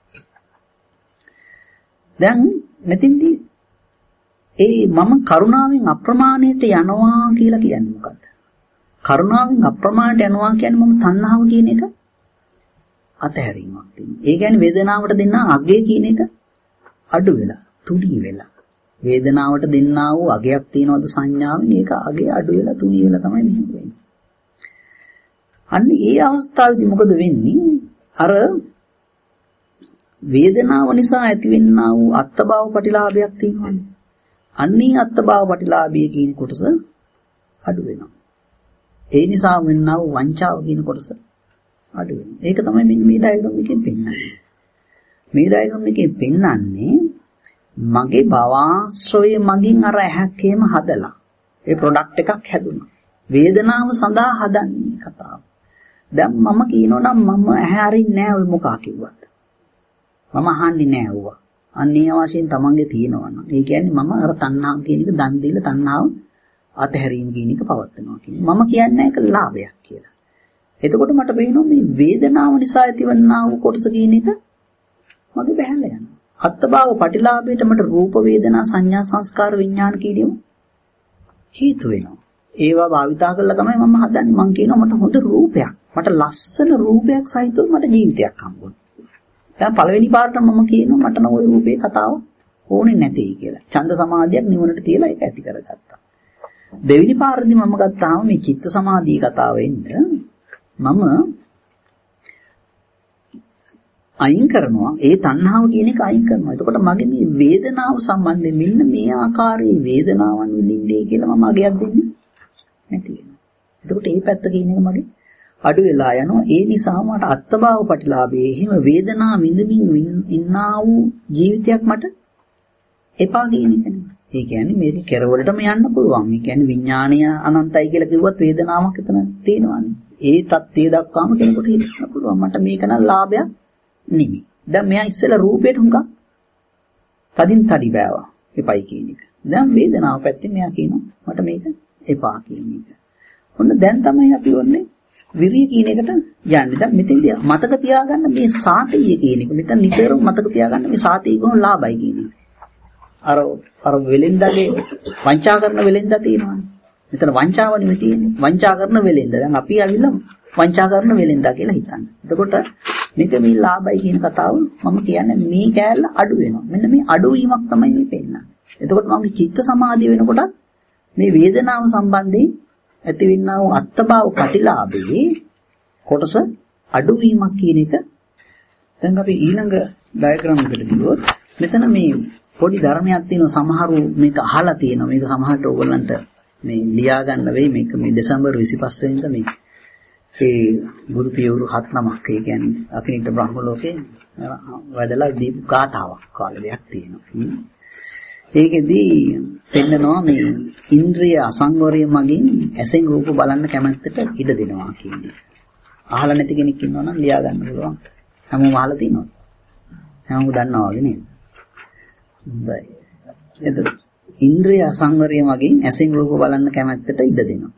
දැන් මෙතින්දී ඒ මම කරුණාවෙන් අප්‍රමාණයට යනවා කියලා කියන්නේ මොකද්ද? කරුණාවෙන් අප්‍රමාණයට යනවා කියන්නේ මම තණ්හාව කියන එක අතහැරීමක් තියෙනවා. ඒ කියන්නේ වේදනාවට දෙන්න අගය කියන එක අඩු වෙලා, තුනී වෙලා. වේදනාවට දෙන්නා වූ අගයක් තියනවද සංඥාවෙන් ඒක අගය අඩු වෙලා තුනී වෙලා තමයි මෙහෙම වෙන්නේ. අන්න ඒ අවස්ථාවේදී මොකද වෙන්නේ? අර වේදනාව නිසා ඇතිවෙනා වූ අත්බව ප්‍රතිලාභයක් තියෙනවානේ. අන්නේ අත්බව ප්‍රතිලාභය කියන කොටස අඩු වෙනවා. ඒ නිසා වෙන්නා වූ වංචාව කියන කොටස අඩු වෙනවා. ඒක තමයි මෙන්න මේ ඩයග්‍රෑම් එකෙන් පෙන්නන්නේ. මේ ඩයග්‍රෑම් එකෙන් පෙන්නන්නේ මගේ භවආශ්‍රය මගින් අර ඇහැක් එහෙම හදලා ඒ ප්‍රොඩක්ට් එකක් හැදුනා. වේදනාව සඳහා හදන්නේ කතාව. දැන් මම කියනොනම් මම ඇහැ අරින්නේ නැහැ ඔය මොකා කිව්වත්. මම අහන්නේ නැහැ ඌවා. අන්නේ අවශ්‍යයෙන් තමන්ගේ තියෙනවා නම්. ඒ කියන්නේ මම අර තණ්හාව කියන එක දන් දීලා තණ්හාව අතහැරීම කියන එක පවත්නවා කියන්නේ. මම කියන්නේ ඒක ලාභයක් කියලා. එතකොට මට පේනවා මේ වේදනාව නිසා ඇතිවන්නා වූ කොටස කියන එක මගේ බහැලා යනවා. අත්භාව පටිලාභයට මට රූප වේදනා සංඥා සංස්කාර විඥාන කීදීම හේතු වෙනවා. ඒවා භාවිතා කරලා තමයි මම හදන්නේ. මං කියනවා මට හොඳ රූපයක්, මට ලස්සන රූපයක් සහිතව මට ජීවිතයක් හම්බුණා. දැන් පළවෙනි පාරට මම කියනවා මට නම් ওই රූපේ කතාව ඕනේ නැtei කියලා. ඡන්ද සමාධියක් නිවනට තියලා ඒක ඇති කරගත්තා. දෙවෙනි පාරදී මම ගත්තාම මේ චිත්ත සමාධිය කතාව එන්න මම අයින් කරනවා. ඒ තණ්හාව කියන එක අයින් කරනවා. එතකොට මගේ මේ වේදනාව සම්බන්ධයෙන් මෙන්න මේ ආකාරයේ වේදනාවන් විඳින්නේ කියලා මම අගයක් දෙන්නේ නැති වෙනවා. එතකොට මේ පැත්ත කියන එක මගේ අඩු වෙලා යනවා. ඒ නිසා මට අත්භාව ප්‍රතිලාභයේ එහෙම වේදනාව විඳින්න ඉන්නා වූ ජීවිතයක් මට එපා කියන එක නෙමෙයි. ඒ කියන්නේ මේක කෙරවලටම යන්න පුළුවන්. ඒ කියන්නේ විඥාණය අනන්තයි කියලා කිව්වත් වේදනාවක් එතන තියෙනවානේ. ඒ தත්ත්වය දක්වාම කෙනෙකුට හිතන්න පුළුවන්. මට මේක නම් ලාභයක් නෙමෙයි. දැන් මෙයා ඉස්සෙල්ලා රූපයට හුඟක් තදින් තඩි බෑවා. එපයි කියන එක. දැන් වේදනාව පැත්තේ මෙයා කියනවා මට මේක එපා කියන එක. ඔන්න දැන් තමයි අපි වන්නේ විරිය කියන එකට යන්නේ. දැන් මෙතෙන්දී මතක තියාගන්න මේ සාතිය කියන එක. මෙතන නිතරම මතක තියාගන්න මේ සාතිය කියන ලාභයි කියන එක. අර අර වෙලෙන්දාගේ වංචා කරන වෙලෙන්දා තියෙනවානේ. මෙතන වංචාව නෙමෙයි තියෙන්නේ. වංචා කරන වෙලෙන්දා. දැන් අපි ඇවිල්ලා වංචා කරන වෙලෙන්දා කියලා හිතන්න. එතකොට මේක මේ ලාභයි කියන කතාව මම කියන්නේ මේ කෑල්ල අඩු වෙනවා. මෙන්න මේ අඩු වීමක් තමයි මේ පෙන්නන්නේ. එතකොට මම චිත්ත සමාධිය වෙනකොට මේ වේදනාව සම්බන්ධයෙන් ඇතිවෙනා වූ අත්භාව ප්‍රතිලාභයේ කොටස අඩු වීමක් කියන එක දැන් අපි ඊළඟ ඩයග්‍රෑම් එකට ගියොත් මෙතන මේ පොඩි ධර්මයක් තියෙනවා. සමහරු මේක අහලා තියෙනවා. මේක සමහරට ඕගොල්ලන්ට මේ ලියා ගන්න වෙයි. මේක මේ දෙසැම්බර් විසිපහ වෙනිදා මේ ඒ බුදු පියවරු හත් නමක් ඒ කියන්නේ අතිනිට බ්‍රහ්ම ලෝකේ වැඩලා දීපු ගාතාවක් කාලයක් තියෙනවා. ඒකෙදී පෙන්නනවා මේ ඉන්ද්‍රිය අසංවරය මගින් ඇසෙන් රූප බලන්න කැමැත්තට ඉඩ දෙනවා කියන්නේ. අහලා නැති කෙනෙක් ඉන්නවා නම් ලියා ගන්න පුළුවන්. හැමෝම අහලා තියෙනවද? හැමෝම දන්නවා වගේ නේද? හොඳයි. එතකොට ඉන්ද්‍රිය අසංවරය මගින් ඇසෙන් රූප බලන්න කැමැත්තට ඉඩ දෙනවා.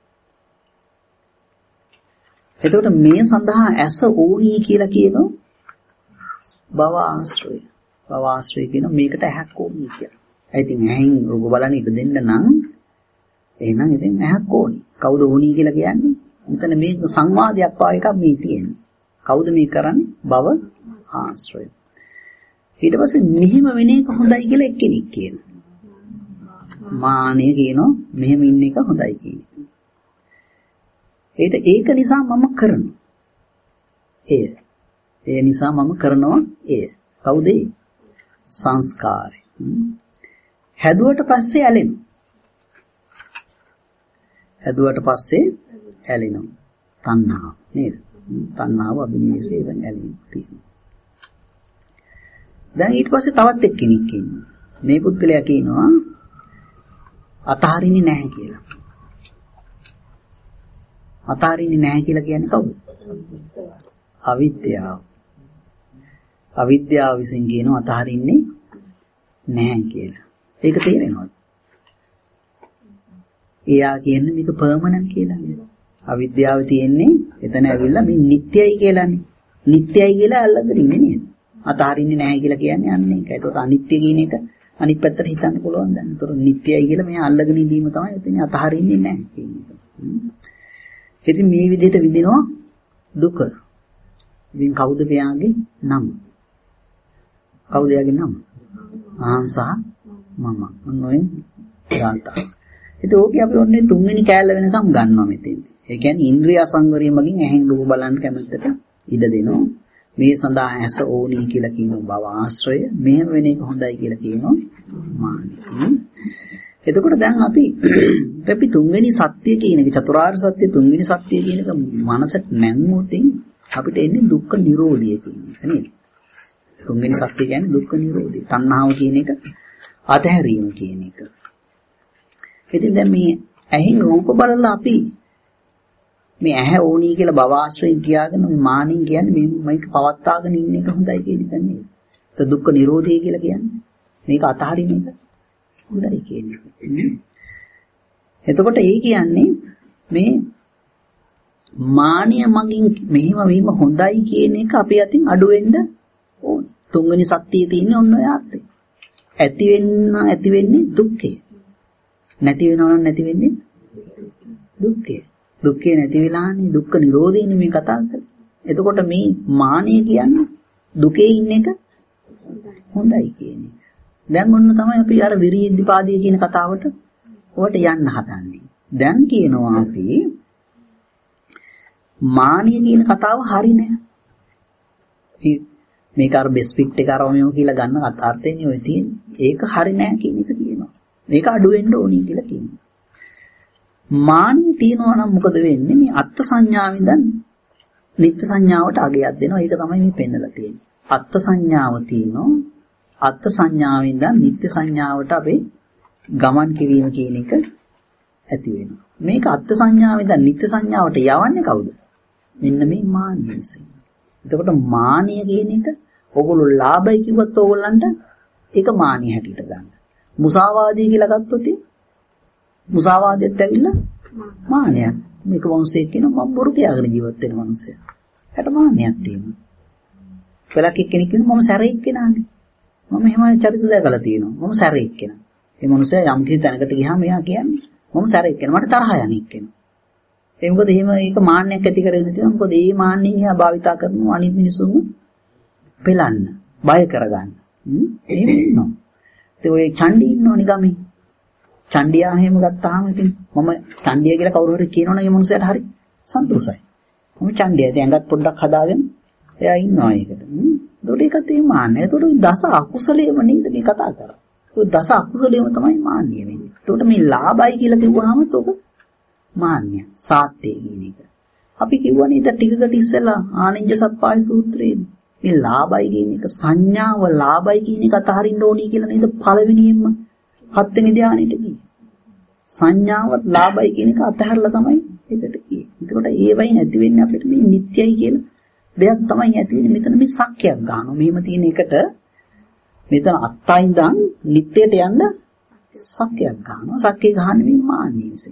එතකොට මේ සඳහා ඇස ඕනී කියලා කියනවා භව ආශ්‍රය. භව ආශ්‍රය කියන මේකට ඇහක් ඕනී කියලා. ඒ ඉතින් ඇහෙන් රූප බලන්න ඉඩ දෙන්න නම් එහෙනම් ඉතින් ඇහක් ඕනී. කවුද ඕනී කියලා කියන්නේ? මෙතන මේ සංවාදයක් වා එකක් මේ තියෙන්නේ. කවුද මේ කරන්නේ? භව ආශ්‍රය. ඊට පස්සේ මෙහෙම වෙන එක හොඳයි කියලා එක්කෙනෙක් කියනවා. මානිය කියනවා මෙහෙම ඉන්න එක හොඳයි කියන එක. ඒට ඒක නිසා මම කරනවා. එය. ඒ නිසා මම කරනවා එය. කවුද ඒ? සංස්කාරය. හැදුවට පස්සේ ඇලෙනවා. හැදුවට පස්සේ ඇලෙනවා. තණ්හාව නේද? තණ්හාව අභිනිවේෂයෙන් ඇලෙනවා තියෙනවා. දැන් ඊට පස්සේ තවත් එක්කෙනෙක් ඉන්නවා. මේ පුද්ගලයා කියනවා අතහරින්නේ නැහැ කියලා. අතහරින්නේ නැහැ කියලා කියන්නේ කවුද? අවිද්‍යාව. අවිද්‍යාව විසින් කියනවා අතහරින්නේ නැහැ කියලා. ඒක තේරෙනවද? එයා කියන්නේ මේක පර්මනන්ට් කියලා නේද? අවිද්‍යාව තියෙන්නේ එතන ඇවිල්ලා මේ නිට්ටයයි කියලානේ. නිට්ටයයි කියලා අල්ලගෙන ඉන්නේ නේද? අතහරින්නේ නැහැ කියලා කියන්නේ අන්න ඒක. ඒකට අනිත්‍ය කියන එක අනිත් පැත්තට හිතන්න පුළුවන් දැන්. ඒතර නිට්ටයයි කියලා මෙයා අල්ලගෙන ඉඳීම තමයි එතන අතහරින්නේ නැහැ කියන එක. ඉතින් මේ විදිහට විඳිනවා දුක. ඉතින් කවුද මෙයාගේ නම? කවුද එයාගේ නම? ආන්සහ මම. ඔන්න ඔය ගාථා. ඉතින් ඕකේ අපි ඔන්නේ තුන්වෙනි කෑල්ල වෙනකම් ගන්නවා මෙතෙන්දී. ඒ කියන්නේ ඉන්ද්‍රිය අසංවරය මගින් ඇහෙන් රූප බලන්න කැමැත්තට ඉඩ දෙනවා. මේ සඳහා ඇස ඕනී කියලා කියනවා භව ආශ්‍රය. මෙහෙම වෙන එක හොඳයි කියලා කියනවා මානිය. එතකොට දැන් අපි අපි තුන්වෙනි සත්‍ය කියන එක චතුරාර්ය සත්‍ය තුන්වෙනි සත්‍ය කියන එක මනසට නැංගුවොත් අපිට එන්නේ දුක්ඛ නිරෝධය කියන එක නේද? තුන්වෙනි සත්‍ය කියන්නේ දුක්ඛ නිරෝධය. තණ්හාව කියන එක අතහැරීම කියන එක. ඉතින් දැන් මේ ඇහෙන් රූප බලලා අපි මේ ඇහැ ඕනී කියලා භව ආශ්‍රයෙන් කියාගෙන මේ මානින් කියන්නේ මේ මේක පවත්වාගෙන ඉන්න එක හොඳයි කියන එක නේද? તો දුක්ඛ නිරෝධය කියලා කියන්නේ මේක අතහරින එක හොඳයි කියන එක. එතකොට ඒ කියන්නේ මේ මානිය මගින් මෙහෙම වීම හොඳයි කියන එක අපේ අතින් අඩු වෙන්න ඕනේ. තුන්වෙනි සත්‍යයේ තියෙන ඔන්න ඔය අර්ථය. ඇති වෙන්න ඇති වෙන්නේ දුක්ඛය. නැති වෙනවා නම් නැති වෙන්නේ දුක්ඛය. දුක්ඛය නැති වෙලානේ දුක්ඛ නිරෝධයනේ මේ කතා කරන්නේ. එතකොට මේ මානෙ කියන්නේ දුකේ ඉන්න එක හොඳයි කියන්නේ. දැන් ඔන්න තමයි අපි අර විරියද්දිපාදිය කියන කතාවට ඔකට යන්න හදන්නේ. දැන් කියනවා අපි මානිය කියන කතාව හරි නෑ. මේක අර බෙස්පිට් එක අරමෙම කියලා ගන්න අර්ථයනේ ඔය තියෙන්නේ. ඒක හරි නෑ කියන එක කියනවා. මේක අඩු වෙන්න ඕනි කියලා කියනවා. මානිය තියනවා නම් මොකද වෙන්නේ? මේ අත්ත් සංඥාවෙන් දැන් නිත්‍ය සංඥාවට අගයක් දෙනවා. ඒක තමයි මේ පෙන්නලා තියෙන්නේ. අත්ත් සංඥාව තියෙනවා. අත්ත් සංඥාවෙන් දැන් නිත්‍ය සංඥාවට අපි ගමන් කිරීම කියන එක ඇති වෙනවා. මේක අත්ත් සංඥාවෙන් දැන් නිත්‍ය සංඥාවට යවන්නේ කවුද? මෙන්න මේ මානිය විසින්. එතකොට මානිය කියන එක ඕගොල්ලෝ ලාභයි කිව්වත් ඕගොල්ලන්ට ඒක මානිය හැටියට ගන්න. මුසාවාදී කියලා ගත්තොත් මුසාවාදෙත් ඇවිල්ලා මානයක්. මේක වංශයක් කියනවා මම බොරු කියාගෙන ජීවත් වෙන මිනිස්සයා. හැට මානයක් තියෙනවා. වෙලක් එක්කෙනෙක් කියනවා මම සැරෙක් කෙනානේ. මම එහෙම චරිත දැකලා තියෙනවා. මම සැරෙක් කෙනා. මේ මිනිස්සයා යම් කිසි තැනකට ගියාම එයා කියන්නේ මම සැරෙක් කෙනා. මට තරහ යන්නේ කෙනා. ඒ මොකද එහෙම ඒක මාන්නයක් ඇති කරගෙන තියෙනවා. මොකද මේ මාන්නෙන් එයා භාවිතා කරනවා අනිත් මිනිසුන්ව පෙලන්න, බය කරගන්න. හ්ම් එහෙම ඉන්නවා. ඒ ඔය චණ්ඩි ඉන්නවනේ ගමේ. චණ්ඩියා එහෙම ගත්තාම ඉතින් මම චණ්ඩිය කියලා කවුරු හරි කියනවනම් ඒ මනුස්සයාට හරි සන්තෝෂයි. මම චණ්ඩිය. ඉතින් ඇඟත් පොඩ්ඩක් හදාගෙන එයා ඉන්නවා ඒකට. හ්ම් ඒකට ඒකත් ඒ මාන්නය. ඒකට ওই දස අකුසලයේම නේද මේ කතා කරන්නේ. ওই දස අකුසලයේම තමයි මාන්නය වෙන්නේ. ඒකට මේ ලාභයි කියලා කිව්වහම තොක මාන්නය සාත්‍ය කියන එක. අපි කිව්වනේ ඊට ටිකකට ඉස්සෙල්ලා ආනිජ්ජ සප්පාය සූත්‍රයේ මේ ලාභයි කියන එක සංඥාව ලාභයි කියන එක අතහරින්න ඕනි කියලා නේද පළවෙනියෙන්ම හත්වෙනි ධානයට ගියේ. සංඥාවත් ලාභයි කියන එක අතහැරලා තමයි ඒකට ගියේ. ඒකට ඒ වයින් ඇති වෙන්නේ අපිට මේ නිට්ටයයි කියලා දෙයක් තමයි ඇති වෙන්නේ. මෙතන මේ සක්කයක් ගන්නවා. මෙහෙම තියෙන එකට මෙතන අත්තයින්දන් නිට්ටයට යන්න සක්කයක් ගන්නවා. සක්කේ ගහන්නේ මේ මාන්නේ විසින්.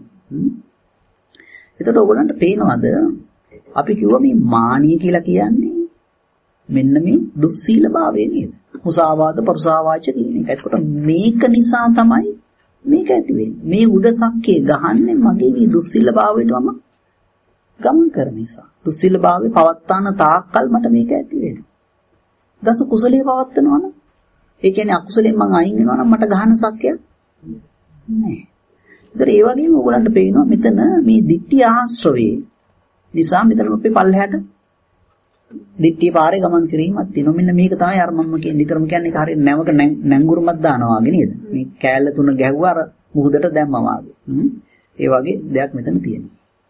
එතකොට ඕගොල්ලන්ට පේනවද අපි කිව්වා මේ මානිය කියලා කියන්නේ මෙන්න මේ දුස්සීලභාවය නේද? මුසාවාද පරුසාවාච කියන එක. එතකොට මේක නිසා තමයි මේක ඇති වෙන්නේ. මේ උඩ සක්කේ ගහන්නේ මගේ මේ දුස්සීලභාවයටම ගමන් කරන නිසා. දුස්සීලභාවය පවත්තාන තාක්කල් මට මේක ඇති වෙනවා. දස කුසලයේ පවත්නවා නම් ඒ කියන්නේ අකුසලයෙන් මං අයින් වෙනවා නම් මට ගහන සක්කයක් නෑ. ඒතර ඒ වගේම ඕගොල්ලන්ට පේනවා මෙතන මේ දිට්ඨි ආශ්‍රවයේ නිසා මෙතන අපි පල්ලෙහාට දිට්ඨිය පාරේ ගමන් කිරීමක් තියෙනවා. මෙන්න මේක තමයි අර මම කියන්නේ නිතරම කියන්නේ ඒක හරියට නැවක නැංගුරුමක් දානවා වගේ නේද? මේ කෑල්ල තුන ගැහුවා අර මුහුදට දැම්මා වගේ. ඒ වගේ දෙයක් මෙතන තියෙනවා.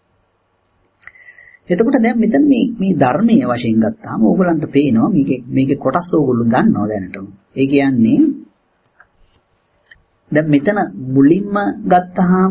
එතකොට දැන් මෙතන මේ මේ ධර්මයේ වශයෙන් ගත්තාම ඕගොල්ලන්ට පේනවා මේකේ මේකේ කොටස් ඕගොල්ලෝ දන්නවා දැනටම. ඒ කියන්නේ දැන් මෙතන මුලින්ම ගත්තාම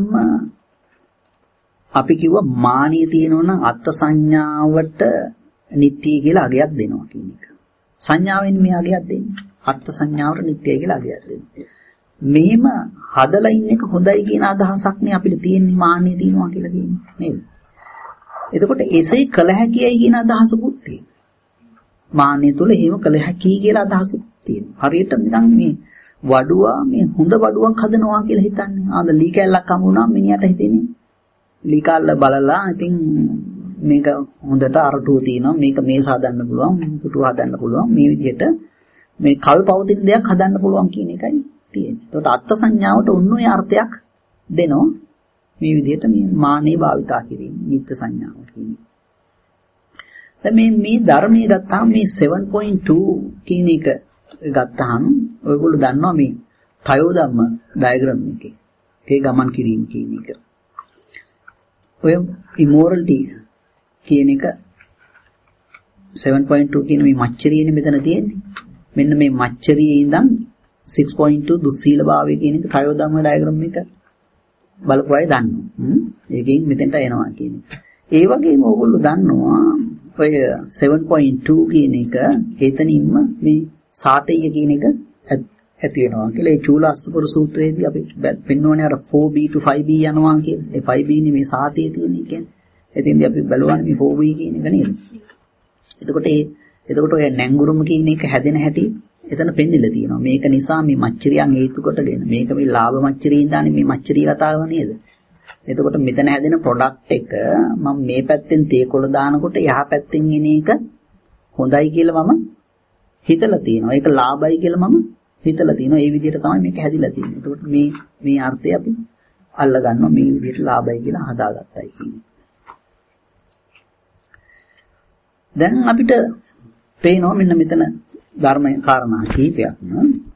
අපි කිව්වා මානිය තියෙනවා නම් අත්ත් සංඥාවට නිට්ටය කියලා අගයක් දෙනවා කියන එක. සංඥාවෙන් මේ අගයක් දෙන්නේ. අත්ත් සංඥාවට නිට්ටය කියලා අගයක් දෙනවා. මෙහෙම හදලා ඉන්න එක හොඳයි කියන අදහසක් නේ අපිට තියෙන්නේ මානිය තියෙනවා කියලා කියන්නේ නේද? එතකොට එසේ කළ හැකියි කියන අදහසකුත් තියෙනවා. මානිය තුල එහෙම කළ හැකියි කියලා අදහසකුත් තියෙනවා. හරියට නිකන් මේ වඩුවා මේ හොඳ වඩුවක් හදනවා කියලා හිතන්නේ. ආද ලී කැල්ලක් හමු වුණාම මිනිහට හිතෙන්නේ ලී කැල්ල බලලා ඉතින් මේක හොඳට අරටුව තියෙනවා මේක මේස හදන්න පුළුවන් පුටුව හදන්න පුළුවන් මේ විදිහට මේ කල්පවතින දෙයක් හදන්න පුළුවන් කියන එකයි තියෙන්නේ. ඒකට අත්ත් සංඥාවට උන්නුවේ අර්ථයක් දෙනවා මේ විදිහට මේ මානේ භාවිතා කිරීම නිත්‍ය සංඥාව කියන්නේ. දැන් මේ මේ ධර්මයේ ගත්තාම මේ seven point two කියන එක ගත්තාම ඔයගොල්ලෝ දන්නවා මේ තයෝ ධම්ම ඩයග්‍රෑම් එකේ ඒ ගමන් කිරීම කියන එක. ඔය ඉමෝරලිටි කියන එක seven point two කියන මේ මච්චරියනේ මෙතන තියෙන්නේ. මෙන්න මේ මච්චරියේ ඉඳන් six point two දුස්සීලභාවය කියන එක තයෝ ධම්ම ඩයග්‍රෑම් එක බලපු අය දන්නවා. ඒකෙන් මෙතෙන්ට එනවා කියන එක. ඒ වගේම ඕගොල්ලෝ දන්නවා ඔය seven point two කියන එක එතනින්ම මේ සාතේය කියන එක ඇති වෙනවා කියලා. ඒ චූලාස්සපුර සූත්‍රයේදී අපි පෙන්වන්නේ අර four b to five b යනවා කියලා. ඒ five b නේ මේ සාතේ තියෙන කියන්නේ. එතින්දී අපි බලවන්නේ මේ four b කියන එක නේද? එතකොට ඒ එතකොට ඔය නැංගුරුම කියන එක හැදෙන හැටි එතන පෙන්නලා තියෙනවා. මේක නිසා මේ මච්චරියන් හේතු කොටගෙන මේක මේ ලාභ මච්චරියෙන් දාන්නේ මේ මච්චරිය කතාව නේද? එතකොට මෙතන හැදෙන ප්‍රොඩක්ට් එක මම මේ පැත්තෙන් තේකොළ දානකොට යහ පැත්තෙන් එන එක හොඳයි කියලා මම හිතලා තියෙනවා. ඒක ලාභයි කියලා මම හිතලා තියෙනවා. ඒ විදිහට තමයි මේක හැදිලා තියෙන්නේ. එතකොට මේ මේ අර්ථය අපි අල්ල ගන්නවා මේ විදිහට ලාභයි කියලා හදාගත්තයි කියන්නේ. දැන් අපිට පේනවා මෙන්න මෙතන ධර්ම කාරණා කීපයක්.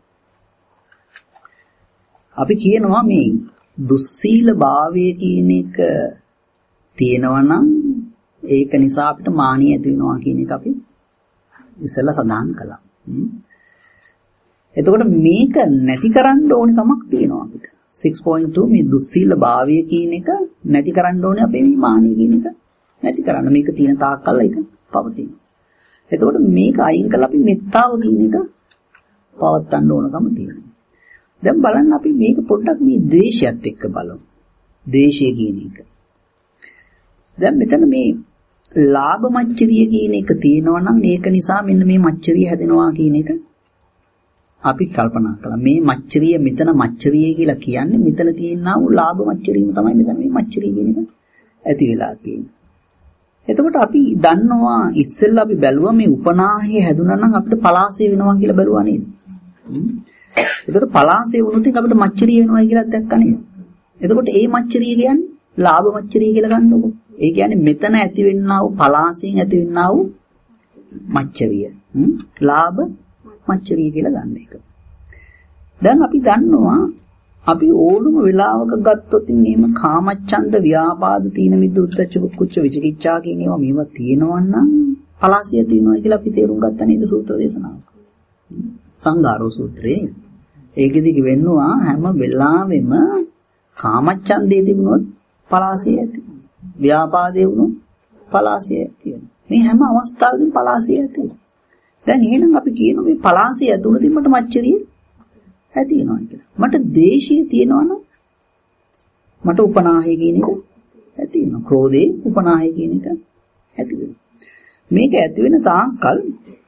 අපි කියනවා මේ දුස්සීල භාවය කියන එක තියෙනවා නම් ඒක නිසා අපිට මානිය ඇති වෙනවා කියන එක අපි ඉස්සෙල්ලා සඳහන් කළා. එතකොට මේක නැති කරන්න ඕන කමක් තියෙනවා අපිට. six point two මේ දුස්සීල භාවය කියන එක නැති කරන්න ඕනේ අපේ මේ මානිය කියන එක නැති කරන්න. මේක තියෙන තාක් කල් ඒක පවතින. එතකොට මේක අයින් කළා අපි මෙත්තාව කියන එක පවත්වන්න ඕනකම තියෙනවා. දැන් බලන්න අපි මේක පොඩ්ඩක් මේ ද්වේෂයත් එක්ක බලමු. ද්වේෂය කියන එක. දැන් මෙතන මේ ලාභ මච්චරිය කියන එක තියෙනවා නම් ඒක නිසා මෙන්න මේ මච්චරිය හැදෙනවා කියන එක අපි කල්පනා කළා. මේ මච්චරිය මෙතන මච්චරිය කියලා කියන්නේ මෙතන තියෙනා වූ ලාභ මච්චරියම තමයි මෙතන මේ මච්චරිය කියන එක ඇති වෙලා තියෙන්නේ. එතකොට අපි දන්නවා ඉස්සෙල්ලා අපි බැලුවා මේ උපනාහය හැදුනා නම් අපිට පලාසය වෙනවා කියලා බැලුවා නේද? එතකොට පලාසය වුණොත් අපිට මච්චරිය වෙනවා කියලා දැක්කා නේද? එතකොට ඒ මච්චරිය කියන්නේ ලාභ මච්චරිය කියලා ගන්නකො. ඒ කියන්නේ මෙතන ඇති වෙන්නා වූ පලාසයෙන් ඇති වෙන්නා වූ මච්චරිය. ලාභ මච්චරිය කියලා ගන්න එක. දැන් අපි දන්නවා අපි ඕනම වෙලාවක ගත්තොත් එහෙම කාමච්ඡන්ද ව්‍යාපාද තීන මිද්ද උද්ධච්ච කුච්ච විචිකිච්ඡා කියන ඒවා මේවා තියෙනවා නම් පලාසිය තියෙනවා කියලා අපි තේරුම් ගත්තා නේද සූත්‍ර දේශනාවක. සංඝාරෝ සූත්‍රයේ ඒකෙදි කිව්වෙන්නවා හැම වෙලාවෙම කාමච්ඡන්දේ තිබුණොත් පලාසිය ඇති. ව්‍යාපාදේ වුණොත් පලාසිය ඇති. මේ හැම අවස්ථාවෙදීම පලාසිය ඇති. දැන් එහෙනම් අපි කියනවා මේ පලාසිය ඇතුළත මට මච්චරිය ඇති වෙනවා කියලා. මට ද්වේෂය තියෙනවා නම් මට උපනාහය කියන එක ඇති වෙනවා. ක්‍රෝධේ උපනාහය කියන එක ඇති වෙනවා. මේක ඇති වෙන තාක්කල්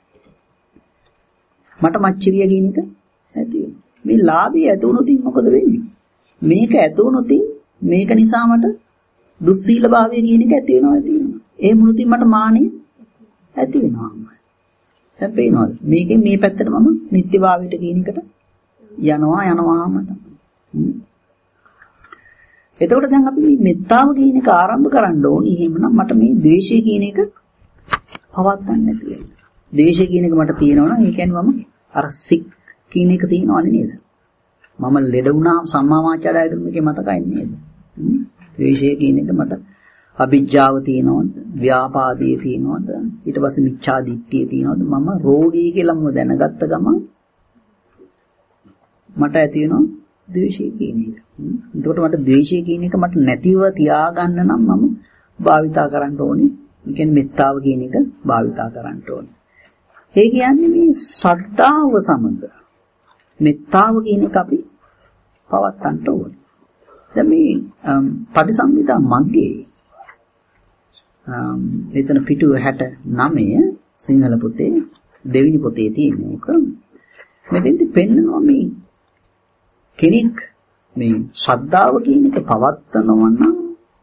මට මච්චරිය කියන එක ඇති වෙනවා. මේ ලාභය ඇති වුණොත් මොකද වෙන්නේ? මේක ඇති වුණොත් මේක නිසා මට දුස්සීල භාවය කියන එක ඇති වෙනවා ඇති වෙනවා. ඒ මුළුතින් මට මානෙ ඇති වෙනවා. දැන් පේනවද? මේකෙන් මේ පැත්තට මම නිත්‍ය භාවයට කියන එකට යනවා යනවාම තමයි. එතකොට දැන් අපි මේ මෙත්තාව කියන එක ආරම්භ කරන්න ඕනේ. එහෙමනම් මට මේ ද්වේෂය කියන එක පවත්වන්න නැති වෙන්න. ද්වේෂය කියන එක මට තියෙනවා නම් ඒ කියන්නේ මම අර සික් කියන එක තියෙනවනේ නේද? මම ලෙඩ වුණාම සම්මා වාචා ඩයග්‍රෑම් එකේ මතකයි නේද? ද්වේෂය කියන එක මට අවිජ්ජාව තියෙනවද? ව්‍යාපාදයේ තියෙනවද? ඊට පස්සේ මිච්ඡා දිට්ඨිය තියෙනවද? මම රෝගී කියලා මම දැනගත්ත ගමන් මට ඇති වෙනවා ද්වේෂය කියන එක. එතකොට මට ද්වේෂය කියන එක මට නැතිව තියාගන්න නම් මම භාවිතා කරන්න ඕනේ. ඒ කියන්නේ මෙත්තාව කියන එක භාවිතා කරන්න ඕනේ. ඒ කියන්නේ මේ ශ්‍රද්ධාව සමග මෙත්තාව කියන එක අපි පවත්වන්න ඕනේ. දැන් මේ පටිසම්භිදා මග්ගේ එතන පිටුව හැට නවය සිංහල පොතේ දෙවෙනි පොතේ තියෙන එක මෙතෙන්දි පෙන්නනවා මේ කෙනෙක් මේ ශ්‍රද්ධාව කියන එක පවත්නවා නම්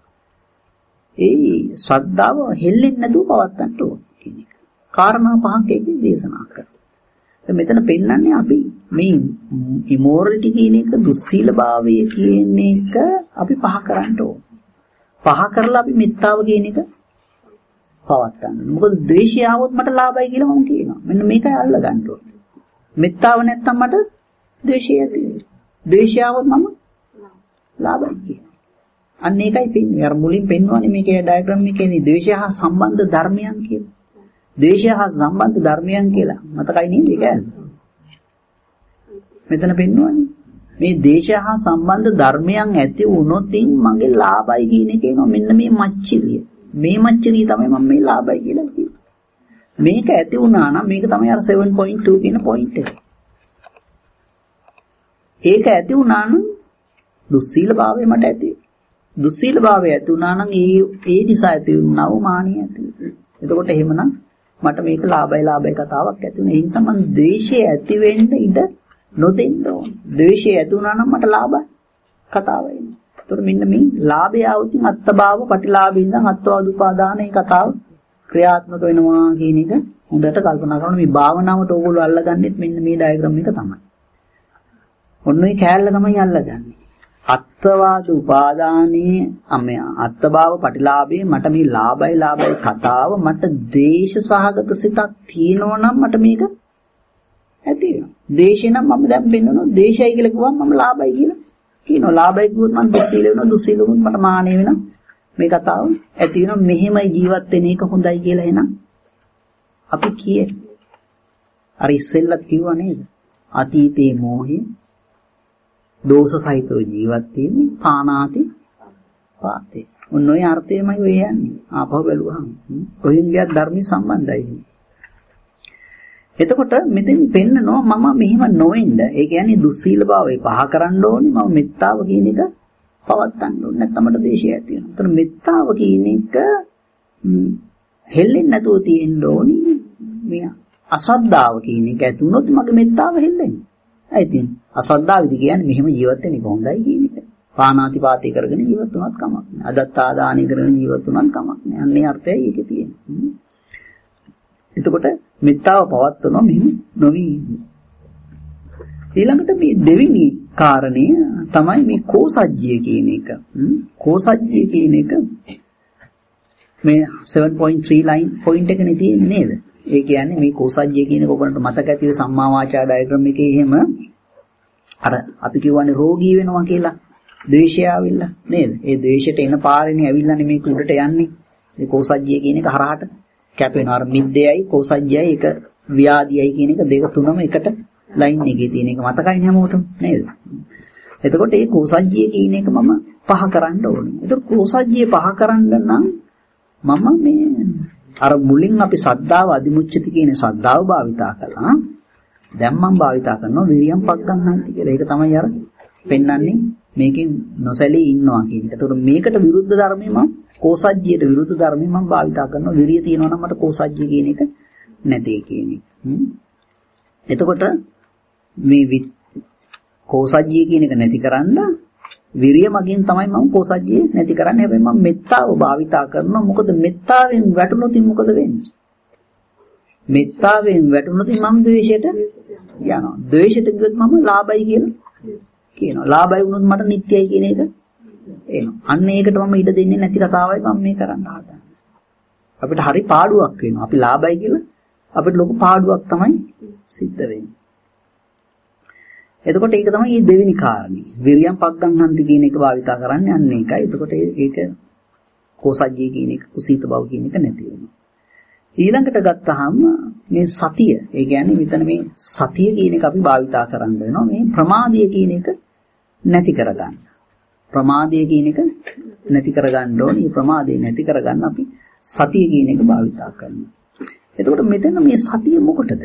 ඒ ශ්‍රද්ධාව හෙල්ලෙන්නේ නැතුව පවත්වන්න ඕන කියන එක. කාරණා පහක් ඒකේ දේශනා කරනවා. දැන් මෙතන පෙන්නන්නේ අපි මේ ඉමෝරලිටි කියන එක දුස්සීලභාවය කියන එක අපි පහ කරන්න ඕන. පහ කරලා අපි මෙත්තාව කියන එක පවත්වන්න. මොකද ද්වේෂය આવොත් මට ලාභයි කියලා මම කියනවා. මෙන්න මේකයි අල්ල ගන්න ඕනේ. මෙත්තාව නැත්තම් මට ද්වේෂය ඇති වෙනවා. ද්වේෂය આવොත් මම ලාභයි කියනවා. අන්න ඒකයි පෙන්වන්නේ. අර මුලින් පෙන්වන්නේ මේකේ ඩයග්‍රෑම් එකේදී ද්වේෂය හා සම්බන්ධ ධර්මයන් කියලා. ද්වේෂය හා සම්බන්ධ ධර්මයන් කියලා. මතකයි නේද ඒක? මෙතන පෙන්වන්නේ මේ ද්වේෂය හා සම්බන්ධ ධර්මයන් ඇති වුණොත් මගේ ලාභයි කියන එක එනවා. මෙන්න මේ මච්චරිය. මේ මච්චරිය තමයි මම මේ ලාභයි කියලා කියන්නේ. මේක ඇති වුණා නම් මේක තමයි අර seven point two කියන පොයින්ට් එක. ඒක ඇති වුණා නම් දුස්සීල භාවය මට ඇති. දුස්සීල භාවය ඇති වුණා නම් ඒ ඒ නිසා ඇති වුණා වූ මානිය ඇති. එතකොට එහෙමනම් මට මේක ලාභයි ලාභයි කතාවක් ඇති වුණා. ඒ නිසා මම ද්වේෂය ඇති වෙන්න ඉඩ නොදෙන්න ඕන. ද්වේෂය ඇති වුණා නම් මට ලාභයි කතාව එන්නේ. ඒතකොට මෙන්න මේ ලාභය આવුතින් අත්භාව ප්‍රතිලාභී ඉඳන් අත්වාද උපාදාන මේ කතාව ක්‍රියාත්මක වෙනවා කියන එක හොඳට කල්පනා කරනවා. මේ භාවනාවට ඕගොල්ලෝ අල්ලගන්නෙත් මෙන්න මේ ඩයග්‍රෑම් එක තමයි. ඔන්න ඔය කෑල්ල තමයි අල්ලගන්නේ. අත්වාද උපාදානයේ අමය අත්භාව ප්‍රතිලාභේ මට මේ ලාභයි ලාභයි කතාව මට ද්වේෂ සහගත සිතක් තියෙනවා නම් මට මේක ඇති වෙනවා. ද්වේෂය නම් මම දැන් පෙන්නනවා ද්වේෂයි කියලා කිව්වම මම ලාභයි කියලා කියනවා. ලාභයි කිව්වොත් මම දුස්සීල වෙනවා. දුස්සීල වුණොත් මට මානෙ වෙනවා. මේ කතාව ඇති වෙනවා. මෙහෙමයි ජීවත් වෙන එක හොඳයි කියලා එහෙනම් අපි කියේ. අර ඉස්සෙල්ලත් කිව්වා නේද? අතීතේ මෝහය දෝෂ සහිතව ජීවත් වෙන්නේ පානාති පාතේ. ඔන්න ඔය අර්ථයමයි ඔය යන්නේ. ආපහු බැලුවහම කොහෙන් ගියත් ධර්මي සම්බන්ධයි. එතකොට මෙතෙන් පෙන්නනවා මම මෙහෙම නොවෙන්න. ඒ කියන්නේ දුස්සීල භාවය පහ කරන්න ඕනේ. මම මෙත්තාව කියන එක පවත්වන්න ඕනේ. නැත්නම් මට ද්වේෂය ඇති වෙනවා. එතන මෙත්තාව කියන එක හෙල්ලෙන්නේ නැතුව තියෙන්න ඕනේ. මේ අසද්ධාව කියන එක ඇති වුණොත් මගේ මෙත්තාව හෙල්ලෙන්නේ. ඒ ඉතින් අසද්ධාවිද කියන්නේ මෙහෙම ජීවත් වෙන එක හොඳයි කියන එක. පානාතිපාතේ කරගෙන ජීවත් වුණත් කමක් නැහැ. අදත්තාදානි කරගෙන ජීවත් වුණත් කමක් නැහැ. අන්නේ අර්ථයයි ඒකේ තියෙන්නේ. එතකොට මෙත්තාව පවත්වනවා මෙහෙම නොවි. ඊළඟට මේ දෙවෙනි කාරණය තමයි මේ කෝසජ්ජිය කියන එක. කෝසජ්ජිය කියන එක මේ seven point three line point එකනේ තියෙන්නේ නේද? ඒ කියන්නේ මේ කෝසජ්ජිය කියන එක ඔයගොල්ලන්ට මතක ඇතිව සම්මා වාචා ඩයග්‍රෑම් එකේ එහෙම අර අපි කියවනේ රෝගී වෙනවා කියලා. ද්වේෂය ආවිල්ලා නේද? ඒ ද්වේෂයට එන පාරේනේ ඇවිල්ලානේ මේක උඩට යන්නේ. මේ කෝසජ්ජිය කියන එක හරහාට කැපෙනවා. අර මිද්දේයි කෝසජ්ජයයි එක ව්‍යාධියයි කියන එක දෙක තුනම එකට ලයින් එකේ තියෙන එක මතකයි හැමෝටම නේද? එතකොට මේ කෝසජ්ජිය කියන එක මම පහ කරන්න ඕනේ. එතකොට කෝසජ්ජිය පහ කරන්න නම් මම මේ අර මුලින් අපි සද්ධාව අදිමුච්චති කියන සද්ධාව භාවිතා කළා. දැන් මම භාවිතා කරනවා විරියම් පග්ගන්හන්ති කියලා. ඒක තමයි අර පෙන්වන්නේ මේකෙන් නොසැලී ඉන්නවා කියන එක. එතකොට මේකට විරුද්ධ ධර්මයේ මම කෝසජ්ජියට විරුද්ධ ධර්මයේ මම භාවිතා කරනවා. විරිය තියෙනවා නම් මට කෝසජ්ජිය කියන එක නැtei කියන එක. එතකොට මේ කෝසජ්ජිය කියන එක නැති කරන්න විරිය මගින් තමයි මම කෝසජ්ජිය නැති කරන්නේ. හැබැයි මම මෙත්තාව භාවිතා කරනවා. මොකද මෙත්තාවෙන් වැටුනොත් මොකද වෙන්නේ? මෙත්තාවෙන් වැටුනොත් මම ද්වේෂයට යනවා. ද්වේෂයට ගියොත් මම ලාභයි කියලා කියනවා. ලාභයි වුණොත් මට නිත්‍යයි කියන එක එනවා. අන්න ඒකට මම ඉඩ දෙන්නේ නැති කතාවයි මම මේ කරන්න හදන්නේ. අපිට හරි පාඩුවක් වෙනවා. අපි ලාභයි කියලා අපිට ලොකු පාඩුවක් තමයි සිද්ධ වෙන්නේ. එතකොට ඒක තමයි මේ දෙවෙනි කාරණේ. විරියම් පග්ගන්හන්ති කියන එක භාවිතා කරන්නේ අන්න ඒකයි. එතකොට ඒක කෝසජ්ජිය කියන එක කුසීත බව කියන එක නැති වෙනවා. ඊළඟට ගත්තාම මේ සතිය, ඒ කියන්නේ මෙතන මේ සතිය කියන එක අපි භාවිතා කරන්න වෙනවා. මේ ප්‍රමාදය කියන එක නැති කරගන්න. ප්‍රමාදය කියන එක නැති කරගන්න ඕනේ. මේ ප්‍රමාදය නැති කරගන්න අපි සතිය කියන එක භාවිතා කරනවා. එතකොට මෙතන මේ සතිය මොකටද?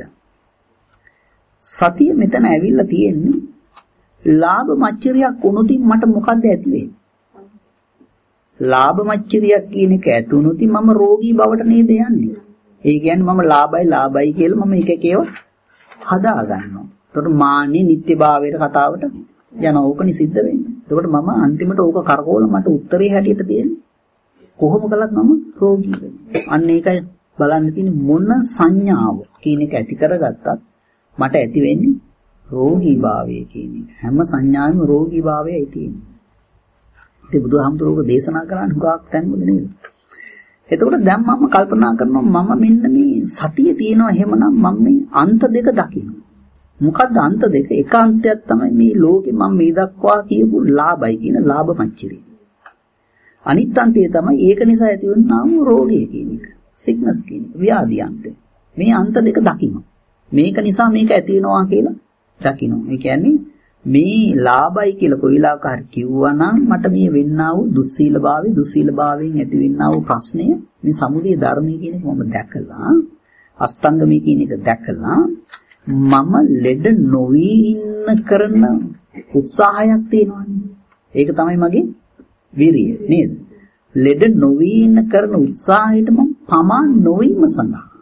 සතිය මෙතන ඇවිල්ලා තියෙන්නේ ලාභ මච්චරියක් වුණොතින් මට මොකද්ද ඇති වෙන්නේ? ලාභ මච්චරියක් කියන එක ඇති වුණොතින් මම රෝගී බවට නේද යන්නේ. ඒ කියන්නේ මම ලාභයි ලාභයි කියලා මම එක එකේව හදා ගන්නවා. එතකොට මාන්නේ නිත්‍යභාවයේ කතාවට යන ඕකනි සිද්ධ වෙන්නේ. එතකොට මම අන්තිමට ඕක කරකවල මට උත්තරේ හැටියට තියෙන්නේ කොහොම කළත් මම රෝගී වෙනවා. අන්න ඒකයි බලන්න තියෙන්නේ මොන සංඥාව කියන එක ඇති කරගත්තත් මට ඇති වෙන්නේ රෝගී භාවය කියන එක. හැම සංඥාවෙම රෝගී භාවයයි තියෙන්නේ. ඉතින් බුදුහාමුදුරුවෝ දේශනා කරන්නේ හුඟක් තැන්වල නේද? එතකොට දැන් මම කල්පනා කරනවා මම මෙන්න මේ සතිය තියෙනවා එහෙමනම් මම මේ අන්ත දෙක දකිනවා. මොකද්ද අන්ත දෙක? එක අන්තයක් තමයි මේ ලෝකේ මම මේ දක්වා කියපු ලාභයි කියන ලාභ මච්චරිය. අනිත් අන්තය තමයි ඒක නිසා ඇති වෙනා වූ රෝගය කියන එක. සිග්නස් කියන එක. ව්‍යාධි අන්තය. මේ අන්ත දෙක දකිනවා. මේක නිසා මේක ඇති වෙනවා කියලා දකිනවා. ඒ කියන්නේ මේ ලාභයි කියලා කොයිලාක හරි කිව්වනම් මට මේ වෙන්නා වූ දුස්සීලභාවය දුස්සීලභාවයෙන් ඇති වෙන්නා වූ ප්‍රශ්නය මේ සමුදය ධර්මයේ කියන එක මම දැකලා අස්තංගමී කියන එක දැකලා මම ලෙඩ නොවි ඉන්න කරන උත්සාහයක් තියෙනවානේ. ඒක තමයි මගේ විරිය නේද? ලෙඩ නොවි ඉන්න කරන උත්සාහයට මම පමා නොවීම සඳහා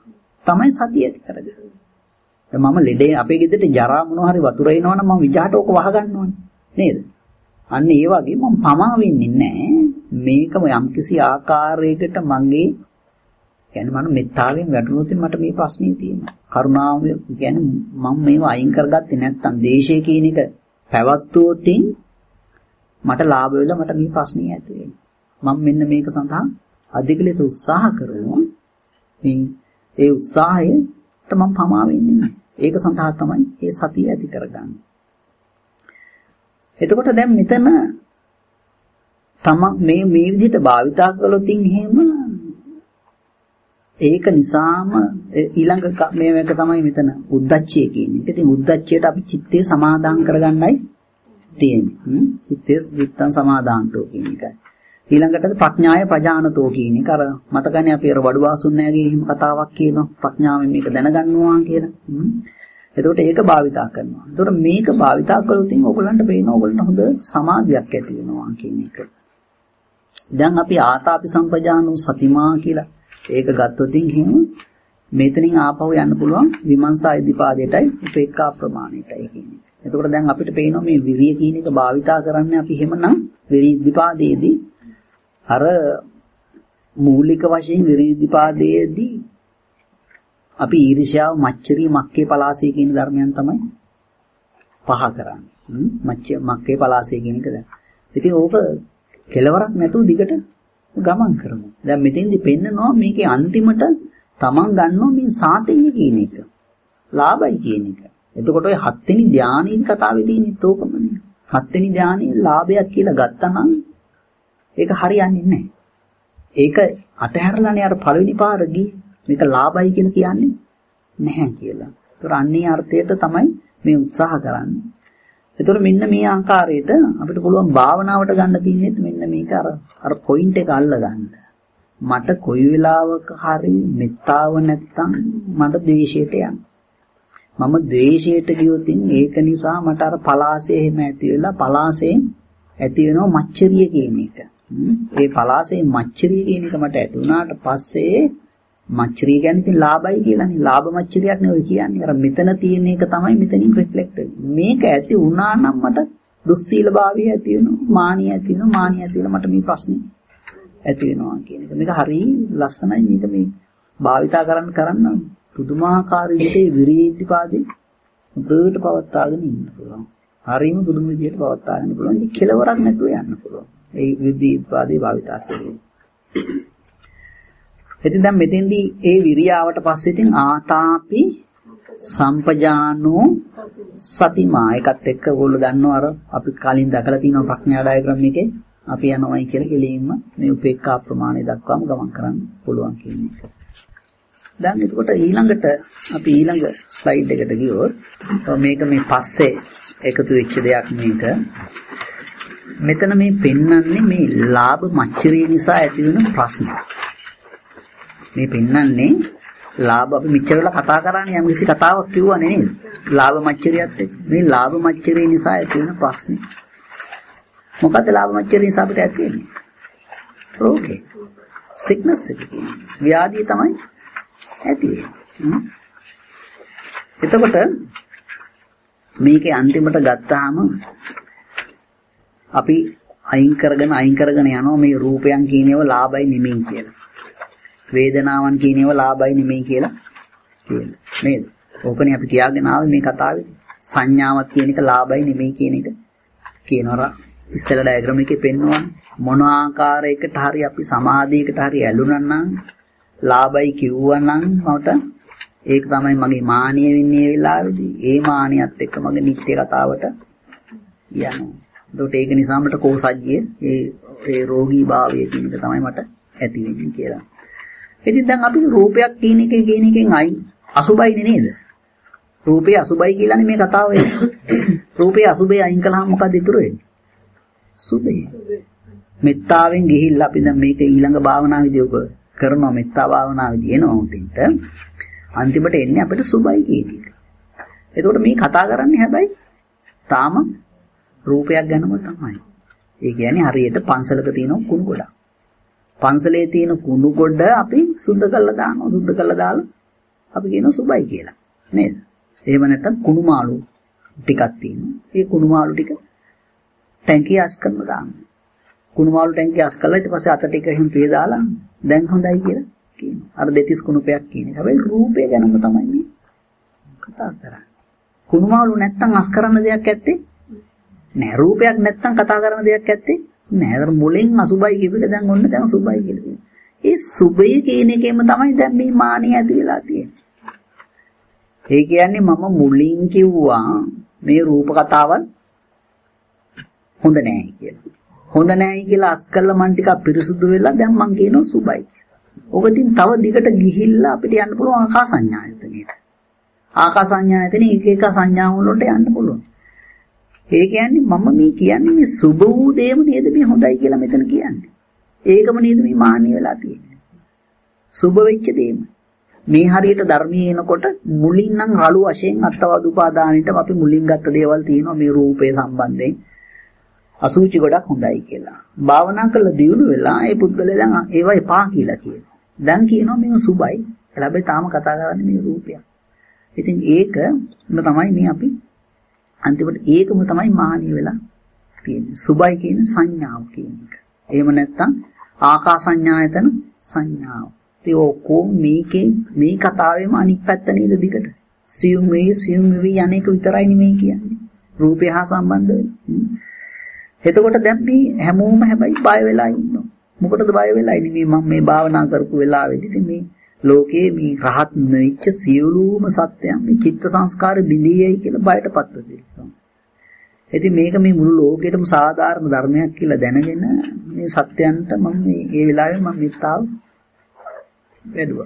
තමයි සතිය ඇති කරගන්නේ. දැන් මම ලෙඩේ අපේ ගෙදරට ජරා මොනවා හරි වතුර එනවනම් මම විජහට ඕක වහ ගන්නවනේ. නේද? අන්න ඒ වගේ මම පමා වෙන්නේ නැහැ. මේකම යම්කිසි ආකාරයකට මගේ කියන්නේ මම මෙත්තාවෙන් වැටුනොත් මට මේ ප්‍රශ්නේ තියෙනවා. කරුණාව කියන්නේ මම මේව අයින් කරගත්තේ නැත්තම් දේශය කියන එක පැවැත්වුවොත් මට ලාභ වෙලා මට මේ ප්‍රශ්නේ ඇති වෙනවා. මම මෙන්න මේක සඳහා අධික ලෙස උත්සාහ කරනවා. මේ ඒ උත්සාහයට මම පමා වෙන්නේ නැහැ. ඒක සඳහා තමයි මේ සතිය ඇති කරගන්නේ. එතකොට දැන් මෙතන තම මේ මේ විදිහට භාවිතා කළොත් එහෙම ඒක නිසාම ඊළඟ මේක තමයි මෙතන උද්දච්චය කියන්නේ. ඉතින් උද්දච්චයට අපි චිත්තේ සමාදාන් කරගන්නයි තියෙන්නේ. චිත්තේ විත්තං සමාදාන්තෝ කියන එකයි. ඊළඟට ප්‍රඥාය ප්‍රජානතෝ කියන එක අර මතකනේ අපි අර වඩු වාසුන්නයගේ එහෙම කතාවක් කියනවා. ප්‍රඥාවෙන් මේක දැනගන්නවා කියලා. එතකොට ඒක භාවිතා කරනවා. එතකොට මේක භාවිතා කළොත් ඕගොල්ලන්ට පේනවා ඕගොල්ලන්ට හොඳ සමාධියක් ඇති වෙනවා කියන එක. දැන් අපි ආතාපි සම්පජානෝ සතිමා කියලා ඒක ගත්තොත් එහෙම මෙතනින් ආපහු යන්න පුළුවන් විමර්ශා ඉදිපාදයටයි උපේක්ඛා ප්‍රමාණයටයි කියන්නේ. එතකොට දැන් අපිට පේනවා මේ විරිය කියන එක භාවිතා කරන්නේ අපි එහෙමනම් විරි ඉදිපාදයේදී අර මූලික වශයෙන් විරි ඉදිපාදයේදී අපි ඊර්ෂ්‍යාව මච්චරී මක්කේ පලාසය කියන ධර්මයන් තමයි පහ කරන්නේ. මච්ච මක්කේ පලාසය කියන එක දැන්. ඉතින් ඕක කෙලවරක් නැතුව දිගට ගමන් කරමු. දැන් මෙතෙන්දි පෙන්නනවා මේකේ අන්තිමට තමන් ගන්නවා මේ සාතේය කියන එක. ලාභයි කියන එක. එතකොට ඔය හත්වෙනි ධානයේ කතාවේ තියෙන තෝකමනේ. හත්වෙනි ධානයේ ලාභයක් කියලා ගත්තා නම් ඒක හරියන්නේ නැහැ. ඒක අතහැරලානේ අර පළවෙනි පාර ගියේ. මේක ලාභයි කියලා කියන්නේ නැහැ කියලා. ඒතර අන්නේ අර්ථයට තමයි මේ උත්සාහ කරන්නේ. ඒතර මෙන්න මේ ආකාරයට අපිට පුළුවන් භාවනාවට ගන්න තියෙන්නේ මෙන්න මේක අර අර පොයින්ට් එක අල්ල ගන්න. මට කොයි වෙලාවක හරි මෙත්තාව නැත්තම් මට ද්වේෂයට යනවා. මම ද්වේෂයට ගියොත් ඒක නිසා මට අර පලාසය එහෙම ඇති වෙලා පලාසයෙන් ඇති වෙනවා මච්චරිය කියන එක. ඒ පලාසයෙන් මච්චරිය කියන එක මට ඇති වුණාට පස්සේ මච්චරිය කියන්නේ ඉතින් ලාභයි කියලානේ. ලාභ මච්චරියක් නෙවෙයි කියන්නේ. අර මෙතන තියෙන එක තමයි මෙතනින් රිෆ්ලෙක්ට් වෙන්නේ. මේක ඇති වුණා නම් මට දුස්සීලභාවය ඇති වෙනවා, මානිය ඇති වෙනවා, මානිය ඇති වෙලා මට මේ ප්‍රශ්නේ ඇති වෙනවා කියන එක. මේක හරිය ලස්සනයි. මේක මේ භාවිතා කරන්න කරන්න පුදුමාකාර විදිහට විරීතිපාදේ උඩට පවත්වාගෙන ඉන්න පුළුවන්. හරියම පුදුම විදිහට පවත්වාගෙන පුළුවන්. ඉතින් කෙලවරක් නැතුව යන්න පුළුවන්. ඒ විරීතිපාදේ භාවිතා කරලා. ඉතින් දැන් මෙතෙන්දී ඒ විරියාවට පස්සේ ඉතින් ආතාපි සම්පජානෝ සතිමා එකත් එක්ක ඕගොල්ලෝ දන්නවා අර අපි කලින් දැකලා තියෙනවා ප්‍රඥා ඩයග්‍රෑම් එකේ අපි යනවායි කියලා කෙලින්ම මේ උපේක්ඛා ප්‍රමාණය දක්වාම ගමන් කරන්න පුළුවන් කියන එක. දැන් එතකොට ඊළඟට අපි ඊළඟ ස්ලයිඩ් එකට ගියොත් මේක මේ පස්සේ එකතු වෙච්ච දෙයක් මේක. මෙතන මේ පෙන්වන්නේ මේ ලාභ මච්චරිය නිසා ඇති වෙන ප්‍රශ්න. මේ පෙන්වන්නේ ලාභ අපි මෙච්චර වෙලා කතා කරන්නේ යම් කිසි කතාවක් කිව්වනේ නේද? ලාභ මච්චරියත් එක්ක. මේ ලාභ මච්චරිය නිසා ඇති වෙන ප්‍රශ්නේ. මොකද ලාභ මච්චරිය නිසා අපිට ඇති වෙන්නේ? රෝගේ. සික්නස් එක කියන්නේ. ව්‍යාධිය තමයි ඇති වෙන්නේ. එතකොට මේකේ අන්තිමට ගත්තාම අපි අයින් කරගෙන අයින් කරගෙන යනවා මේ රූපයන් කියන ඒවා ලාභයි නෙමෙයි කියලා. වේදනාවන් කියන ඒවා ලාභයි නෙමෙයි කියලා කියනවා. නේද? ඕකනේ අපි කියාගෙන ආවේ මේ කතාවේ. සංඥාවක් කියන එක ලාභයි නෙමෙයි කියන එක කියනවා. ඉස්සෙල්ලා ඩයග්‍රෑම් එකේ පෙන්වනවා මොන ආකාරයකට හරි අපි සමාධියකට හරි ඇලුනා නම් ලාභයි කිව්වා නම් මට ඒක තමයි මගේ මානිය වෙන්නේ ඒ වෙලාවේදී. ඒ මානියත් එක්ක මගේ නිත්‍ය කතාවට යනවා. ඒකට ඒක නිසා මට කෝසජ්ජිය ඒ ඒ රෝගී භාවය කියන එක තමයි මට ඇති වෙන්නේ කියලා. ඉතින් දැන් අපි රූපයක් කියන එකේ කියන එකෙන් අයි අසුබයිනේ නේද? රූපේ අසුබයි කියලානේ මේ කතාව වෙන්නේ. රූපේ අසුබේ අයින් කළාම මොකද ඉතුරු වෙන්නේ? සුබේ. මෙත්තාවෙන් ගිහිල්ලා අපි දැන් මේක ඊළඟ භාවනාවේදී ඔබ කරනවා මෙත්තා භාවනාවේදී එනවා උන්ට. අන්තිමට එන්නේ අපිට සුබයි කියන එක. එතකොට මේ කතා කරන්නේ හැබැයි තාම රූපයක් ගැනම තමයි. ඒ කියන්නේ හරියට පන්සලක තියෙන කුණු ගොඩක්. පන්සලේ තියෙන කුණු ගොඩ අපි සුද්ධ කරලා දානවා. සුද්ධ කරලා දාලා අපි කියනවා සුබයි කියලා. නේද? එහෙම නැත්නම් කුණු මාළු ටිකක් තියෙනවා. ඒ කුණු මාළු ටික ටැංකිය අස් කරන දාන්න. කුණු මාළු ටැංකිය අස් කළා ඊට පස්සේ අත ටික එහෙම පිය දාලා දැන් හොඳයි කියලා කියනවා. අර දෙතිස් කුණුපයක් කියන එක. හැබැයි රූපය ගැනම තමයි මේ කතා කරන්නේ. කුණු මාළු නැත්තම් අස් කරන්න දෙයක් ඇත්තේ නෑ. රූපයක් නැත්තම් කතා කරන දෙයක් ඇත්තේ නෑ. අර මුලින් අසුබයි කියපේක දැන් ඔන්න දැන් සුබයි කියලා කියනවා. ඒ සුබය කියන එකෙම තමයි දැන් මේ මානිය ඇති වෙලා තියෙන්නේ. ඒ කියන්නේ මම මුලින් කිව්වා මේ රූප කතාවල් හොඳ නෑ කියලා. හොඳ නෑයි කියලා අස් කළා මන් ටිකක් පිරිසුදු වෙලා දැන් මං කියනවා සුබයි. ඔකකින් තව දිගට ගිහිල්ලා අපිට යන්න පුළුවන් ආකාස සංඥායතනෙට. ආකාස සංඥායතනේ එක එක සංඥා වලට යන්න පුළුවන්. ඒ කියන්නේ මම මේ කියන්නේ මේ සුබ වූ දේම නේද මේ හොඳයි කියලා මෙතන කියන්නේ. ඒකම නේද මේ මාන්නේ වෙලා තියෙන්නේ. සුබ වෙච්ච දේම. මේ හරියට ධර්මයේ එනකොට මුලින් නම් රළු වශයෙන් අත්වාද උපාදානෙට අපි මුලින් ගත්ත දේවල් තියෙනවා මේ රූපේ සම්බන්ධයෙන්. අසුචි ගොඩක් හොඳයි කියලා. භාවනා කළ දියුණු වෙලා ඒ පුද්ගලයා දැන් ඒවා එපා කියලා කියනවා. දැන් කියනවා මේක සුබයි. හැබැයි තාම කතා කරන්නේ මේ රූපයක්. ඉතින් ඒකම තමයි මේ අපි අන්තිමට ඒකම තමයි මානිය වෙලා තියෙන්නේ. සුබයි කියන සංඥාව කියන එක. එහෙම නැත්නම් ආකාස සංඥායතන සංඥාව. ඒ ඔක්කොම මේකේ මේ කතාවේම අනිත් පැත්ත නේද දිගට. සියුම් වේ සියුම් වේ යන්නේක විතරයි නෙමෙයි කියන්නේ. රූපය හා සම්බන්ධ වෙන. එතකොට දැන් මේ හැමෝම හැබැයි බය වෙලා ඉන්නවා. මොකටද බය වෙලා ඉන්නේ? මම මේ භාවනා කරපු වෙලාවෙදී මේ ලෝකයේ මේ රහත් නොවිච්ච සියලුම සත්‍යයන් මේ චිත්ත සංස්කාර බිඳියයි කියලා බයටපත් වෙනවා. ඉතින් මේක මේ මුළු ලෝකෙටම සාධාරණ ධර්මයක් කියලා දැනගෙන මේ සත්‍යයන්ට මම මේ ඒ වෙලාවේ මම මෙත්තාව වැඩුවා.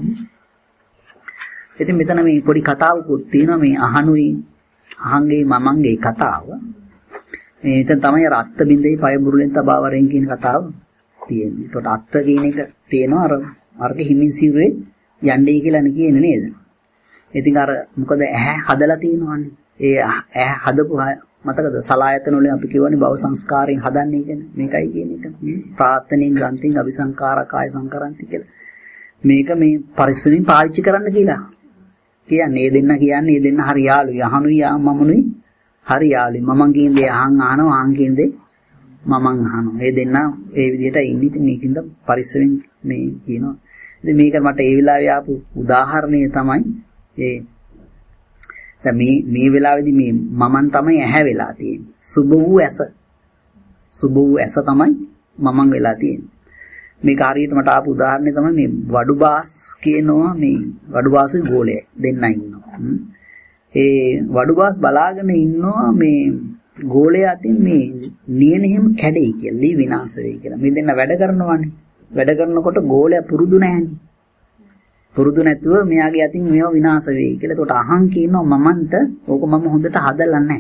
ඉතින් මෙතන මේ පොඩි කතාවකුත් තියෙනවා මේ අහනුයි අහංගේ මමංගේ කතාව. මේ එතන තමයි රත්ත බින්දේ පය බුරුලෙන් තබා වරෙන් කියන කතාව තියෙන්නේ. ඒකට අත්ත කියන එක තියෙනවා අර අරක හිමින් සිරුරේ යන්නේ කියලා නේ කියන්නේ නේද? ඉතින් අර මොකද ඇහැ හදලා තියෙනවනේ. ඒ ඇහැ හදපු මතකද සලායතන වලින් අපි කියවනේ භව සංස්කාරයෙන් හදන්නේ කියන්නේ. මේකයි කියන එක. ප්‍රාර්ථනෙන් ග්‍රන්ථින් අபிසංකාර කාය සංකරන්ති කියලා. මේක මේ පරිස්සමින් පාවිච්චි කරන්න කියලා. කියන්නේ දෙන්න කියන්නේ දෙන්න හරි යාළුයි. අහනුයි මමනුයි හරි යාළුයි. මමන් කියන්නේ අහන් අහනවා අහන් කියන්නේ මමන් අහනවා. ඒ දෙන්න ඒ විදිහට ඉන්නේ. ඉතින් මේකින්ද පරිස්සමින් මේ කියනවා. ඉතින් මේක මට ඒ වෙලාවේ ආපු උදාහරණය තමයි ඒ දැන් මේ මේ වෙලාවේදී මේ මමන් තමයි ඇහැ වෙලා තියෙන්නේ. සුබ වූ ඇස. සුබ වූ ඇස තමයි මමන් වෙලා තියෙන්නේ. මේක හරියට මට ආපු උදාහරණය තමයි මේ වඩුබාස් කියනවා මේ වඩුබාසුයි ගෝලය දෙන්න ඉන්නවා. ඒ වඩුබාස් බලාගෙන ඉන්නවා මේ ගෝලයා අතින් මේ නියන හැම කැඩෙයි කියලා, ලී විනාශ වෙයි කියලා. මේ දෙන්න වැඩ කරනවානේ. වැඩ කරනකොට ගෝලයා පුරුදු නැහැනේ. පුරුදු නැතුව මෙයාගේ අතින් මේවා විනාශ වෙයි කියලා. ඒකට අහන් කියනවා මමන්ට ඕක මම හොඳට හදලා නැහැ.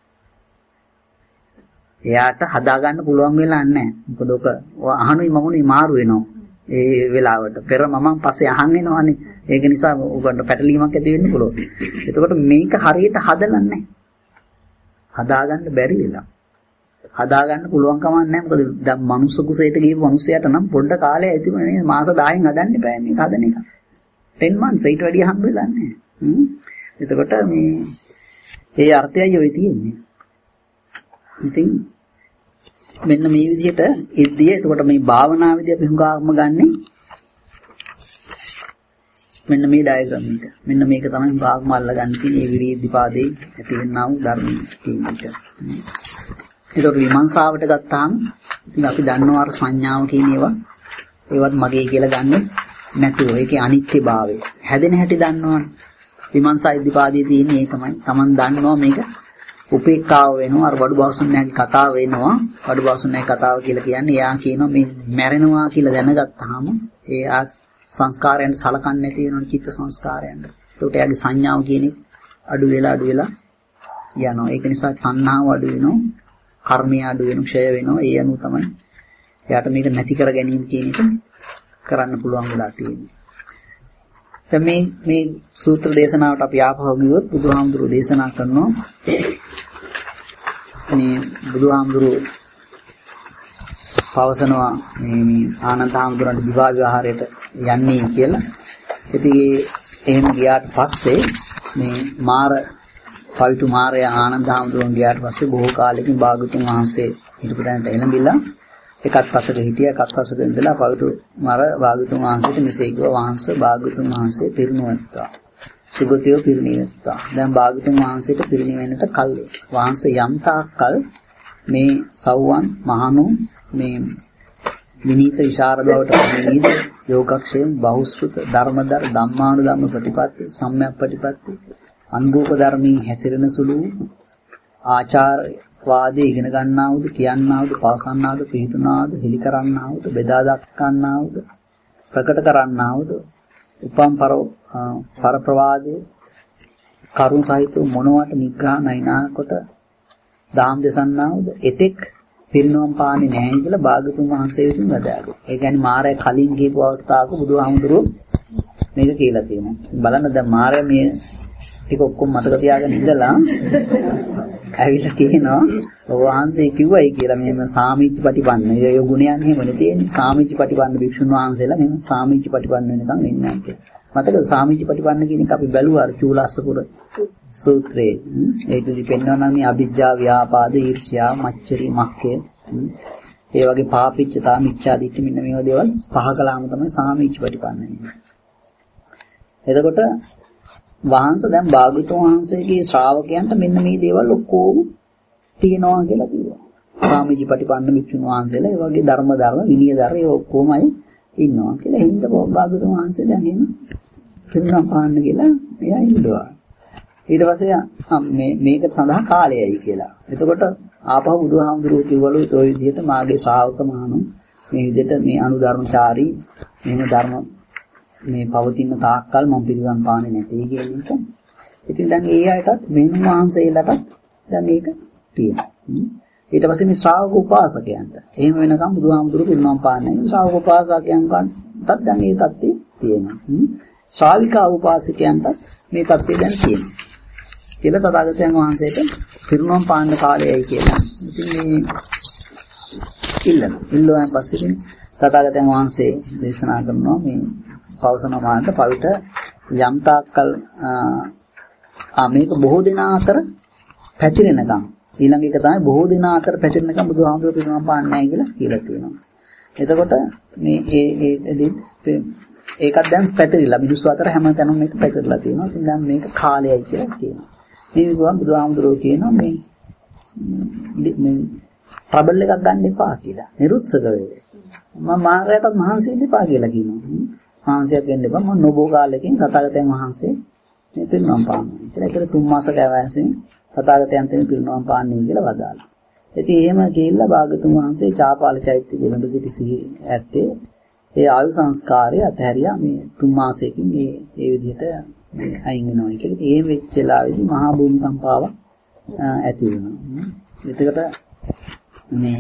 එයාට හදා ගන්න පුළුවන් වෙලා නැහැ. මොකද ඔක අහනුයි මමුනුයි මාරු වෙනවා. ඒ වෙලාවට පෙර මමන් පස්සේ අහන් එනවනේ. ඒක නිසා උගන්ට පැටලීමක් ඇති වෙන්න පුළුවන්. එතකොට මේක හරියට හදලා නැහැ. හදා ගන්න බැරි වෙලා. හදා ගන්න පුළුවන් කමක් නැහැ. මොකද දැන් මනුස්ස කුසයට ගිහපු මිනිස්සයාට නම් පොඩ්ඩ කාලයක් ඇතිවෙන්නේ නේද? මාස දහයෙන් හදන්න බෑ මේක හදන එක. ten months ඊට වැඩිය හම්බ වෙලා නැහැ. හ්ම්. එතකොට මේ ඒ අර්ථයයි ඔය තියෙන්නේ. ඉතින් මෙන්න මේ විදිහට ඉද්දිය එතකොට මේ භාවනාවේදී අපි හුඟාක්ම ගන්නෙ මෙන්න මේ ඩයග්‍රෑම් එක. මෙන්න මේක තමයි හුඟාක්ම අල්ලගන්න තියෙන මේ විරීද්ධිපාදේ ඇතිවෙනා වූ ධර්ම කියන එක. ඒතකොට විමර්ශාවට ගත්තාම ඉතින් අපි දන්නවා අර සංඥාව කියන ඒවා ඒවත් මගේ කියලා ගන්නෙ නැතුව ඒකේ අනිත්‍යභාවය හැදෙන හැටි දන්නවනේ. විමර්ශා ඉද්ධිපාදයේ තියෙන ඒකමයි. Taman දන්නවා මේක උපේක්ඛාව වෙනවා. අර වඩුබාසුන්නෑගේ කතාව වෙනවා. වඩුබාසුන්නෑගේ කතාව කියලා කියන්නේ එයා කියනවා මේ මැරෙනවා කියලා දැනගත්තාම ඒ ආ සංස්කාරයන් සලකන්නේ නැති වෙනවා චිත්ත සංස්කාරයන්. ඒකට එයාගේ සංඥාව කියන්නේ අඩු වෙලා අඩු වෙලා යනවා. ඒක නිසා තණ්හාව අඩු වෙනවා. කර්මය අඩු වෙනවා, ක්ෂය වෙනවා. ඒ අනුව තමයි එයාට මේක නැති කර ගැනීම කියන එක කරන්න පුළුවන් වෙලා තියෙන්නේ. දැන් මේ මේ සූත්‍ර දේශනාවට අපි ආපහු ගියොත් බුදුහාමුදුරුවෝ දේශනා කරනවා මේ බුදුහාමුදුරුවෝ පවසනවා මේ මේ ආනන්ද හාමුදුරන්ට විවාහ විවාහයට යන්නේ කියලා. ඉතින් එහෙම ගියාට පස්සේ මේ මාර පවිතු මාරය ආනන්ද හාමුදුරුවෝ ගියාට පස්සේ බොහෝ කාලෙකින් භාගතුන් වහන්සේ හිටපු තැනට එළඹිලා එකත් පසක හිටියා එකත් පසක ඉඳලා පවිතු මාර භාගතුන් වහන්සේට මෙසේ කිව්වා වහන්සේ භාගතුන් වහන්සේ පිරිනුවත්තා සුගතියෝ පිරිනිවෙත්තා. දැන් භාගතුන් වහන්සේට පිරිනිවෙන්නට කල්ලි. වහන්සේ යම් තාක්කල් මේ සව්වන් මහණු මේ විනීත විශාරද බවට නිහිත යෝගක්ෂේම බහුශ්‍රුත ධර්මදර ධම්මානුධම්ම ප්‍රතිපatti සම්‍යක් ප්‍රතිපatti අනුරූප ධර්මී හැසිරෙන සුළු ආචාරවාදී ඉගෙන ගන්නා වූ කියන්නා වූ පවසන්නා වූ පිළිතුනා වූ හෙලි කරන්නා වූ බෙදා දක්වන්නා වූ ප්‍රකට කරන්නා වූ උපම් පර ප්‍රවාදයේ කරුණ සහිත මොනවට නිග්‍රහ නැිනා කොට දාම් දෙසන්නා වූ එතෙක් පිරිනොම් පාන්නේ නැහැ කියලා භාගතුන් වහන්සේ විසින් වදාළා. ඒ කියන්නේ මාරය කලින් කියපු අවස්ථාවක බුදුහාමුදුරුවෝ මේක කියලා තියෙනවා. බලන්න දැන් මාරය මේ ටික ඔක්කොම මතක තියාගෙන ඉඳලා ඇවිල්ලා කියනවා ඔබ වහන්සේ කිව්වයි කියලා මෙහෙම සාමිච්ච ප්‍රතිපන්න. ඒ ගුණයන් එහෙමනේ තියෙන්නේ. සාමිච්ච ප්‍රතිපන්න භික්ෂුන් වහන්සේලා මෙහෙම සාමිච්ච ප්‍රතිපන්න වෙනකන් වෙන්නේ නැහැ කියලා. මතකද සාමිච්ච ප්‍රතිපන්න කියන එක අපි බැලුවා චූලස්සපුර සූත්‍රයේ. ඒකෙදි පෙන්වනවා මේ අවිජ්ජා ව්‍යාපාද ඊර්ෂ්‍යා මච්චරි මක්කේ ඒ වගේ පාපිච්චතා මිච්ඡා දිට්ඨි මෙන්න මේවා දේවල් පහ කළාම තමයි සාමිච්ච ප්‍රතිපන්න වෙන්නේ. එතකොට වහන්සේ දැන් භාග්‍යවතුන් වහන්සේගේ ශ්‍රාවකයන්ට මෙන්න මේ දේවල් ඔක්කොම තියෙනවා කියලා කිව්වා. සාමිච්ච ප්‍රතිපන්න භික්ෂුන් වහන්සේලා ඒ වගේ ධර්ම ධර්ම විනය ධර්ම ඒ ඔක්කොමයි ඉන්නවා කියලා. හින්දා භාග්‍යවතුන් වහන්සේ දැන් එහෙම පිරුණා පාන්න කියලා එයා ඉන්නවා. ඊට පස්සේ මේ මේකට සඳහා කාලයයි කියලා. එතකොට ආපහු බුදුහාමුදුරුවෝ කිව්වලු ඔය විදිහට මාගේ ශ්‍රාවක මහණු මේ විදිහට මේ අනුධර්මචාරී මෙහෙම ධර්ම මේ පවතින තාක්කල් මම පිළිගන් පාන්නේ නැtei කියන එක. ඉතින් දැන් ඒ අයටත් මෙන්න වහන්සේලාට දැන් මේක තියෙනවා. ඊට පස්සේ මේ ශ්‍රාවක උපාසකයන්ට එහෙම වෙනකම් බුදුහාමුදුරුවෝ පිළිගන් පාන්නේ නැහැ. ශ්‍රාවක උපාසකයන්ටත් දැන් මේ தත්ත්වය තියෙනවා. ශ්‍රාවිකා උපාසකයන්ටත් මේ தත්ත්වය දැන් තියෙනවා. කියලා තථාගතයන් වහන්සේට පිරිනොම් පාන්න කාලයයි කියලා. ඉතින් මේ ඉල්ලන ඉල්ලුවාන් පස්සේ ඉතින් තථාගතයන් වහන්සේ දේශනා කරනවා මේ පවසන මාර්ග පවිත යම් තාක්කල් ආ මේක බොහෝ දෙනා අතර පැතිරෙනකම් ඊළඟ එක තමයි බොහෝ දෙනා අතර පැතිරෙනකම් බුදුහාමුදුරුවෝ පිරිනොම් පාන්නේ නැහැ කියලා කියලා තියෙනවා. එතකොට මේ ඒ ඒ ඒකත් දැන් පැතිරිලා මිනිස්සු අතර හැමතැනම මේක පැතිරලා තියෙනවා. ඉතින් දැන් මේක කාලයයි කියලා කියනවා. මේ විගුවන් බුදුහාමුදුරුවෝ කියනවා මේ මේ ට්‍රබල් එකක් ගන්න එපා කියලා. නිරුත්සක වෙන්නේ. මම මාර්ගයටත් මහන්සි වෙන්න එපා කියලා කියනවා. මහන්සියක් වෙන්න එපා. මම නොබෝ කාලෙකින් තථාගතයන් වහන්සේ මේ පිරිනොම් පාන්නේ. කියලා ඒකට තුන් මාසක වයසෙන් තථාගතයන් තෙම පිරිනොම් පාන්නේ කියලා වදාළා. ඉතින් එහෙම ගිහිල්ලා භාගතුන් වහන්සේ චාපාල චෛත්‍ය දෙලඹ සිටි සිහි ඇත්තේ ඒ ආයු සංස්කාරය අතහැරියා මේ තුන් මාසයකින් මේ ඒ විදිහට අයින් වෙනවා කියලා. ඒ වෙච්ච වෙලාවේදී මහා භූමිකම්පාවක් ඇති වෙනවා. එතකොට මේ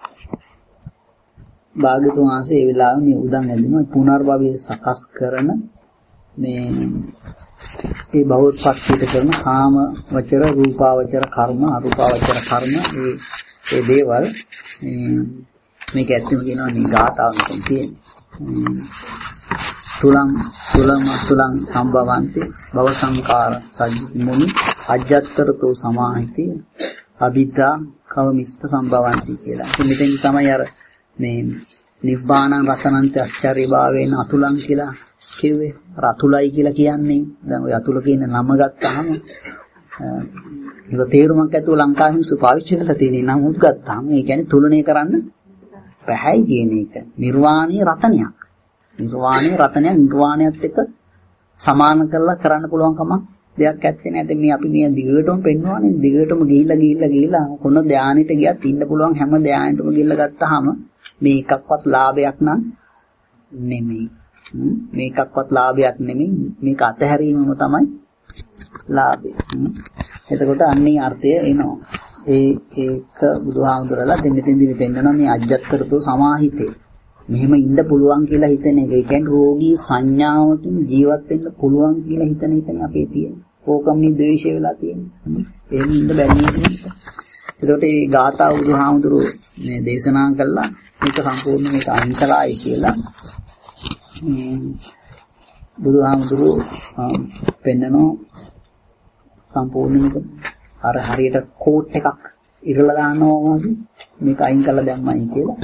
භාග්‍යතුන් වහන්සේ ඒ වෙලාවේ මේ උදන් ඇඳිනවා පුනර්භවය සකස් කරන මේ ඒ බෞද්ධත්වයට කරන කාම වචර රූපාවචර කර්ම අරූපාවචර කර්ම මේ ඒ දේවල් මේක ඇත්තම කියනවා මේ ගාථාවෙන් තියෙන්නේ. තුලං තුලම තුලං සම්භවಂತಿ භව සංකාර සජ්ජි මුනි අජ්ජත්තරතෝ සමාහිති අභිද්දා කවමිෂ්ඨ සම්භවಂತಿ කියලා. ඉතින් මෙතෙන් තමයි අර මේ නිබ්බාණං රතනන්ත ආශ්චර්ය භාවයෙන් අතුලං කියලා කිව්වේ. අර අතුලයි කියලා කියන්නේ දැන් ඔය අතුල කියන නම ගත්තාම ඒක තේරුමක් ඇතුව ලංකාවේ මිනිස්සු පාවිච්චි කරලා තියෙන නමුත් ගත්තාම ඒ කියන්නේ තුලණය කරන්න බැහැයි කියන එක. නිර්වාණීය රතනයක්. නිර්වාණීය රතනයක් නිර්වාණයත් එක්ක සමාන කරලා කරන්න පුළුවන් කමක් දෙයක් ඇත්තේ නැහැ. දැන් මේ අපි මේ දිගටම පෙන්වන්නේ දිගටම ගිහිල්ලා ගිහිල්ලා ගිහිල්ලා කොන ධානයට ගියත් ඉන්න පුළුවන් හැම ධානයටම ගිහිල්ලා ගත්තාම මේ එකක්වත් ලාභයක් නම් නෙමෙයි. මේකක්වත් ලාභයක් නෙමෙයි. මේක අතහැරීමම තමයි ලාභය. එතකොට අන්නේ අර්ථය එනවා. ඒ ඒක බුදුහාමුදුරලා දෙමෙතෙන්දි පෙන්නනවා මේ අජ්ජත්තරතෝ සමාහිතේ. මෙහෙම ඉන්න පුළුවන් කියලා හිතන එක. ඒ කියන්නේ රෝගී සංඥාවකින් ජීවත් වෙන්න පුළුවන් කියලා හිතන එකනේ අපේ තියෙන්නේ. ඕකම මේ ද්වේෂය වෙලා තියෙන්නේ. එහෙම ඉන්න බැරි නේද? එතකොට මේ ගාථා බුදුහාමුදුරෝ මේ දේශනා කළා මේක සම්පූර්ණ මේක අන්තරායි කියලා. බුදුහාමුදුරුවෝ පෙන්නනෝ සම්පූර්ණයෙන්ම අර හරියට කෝට් එකක් ඉරලා දානවා වගේ මේක අයින් කරලා දැම්මයි කියලා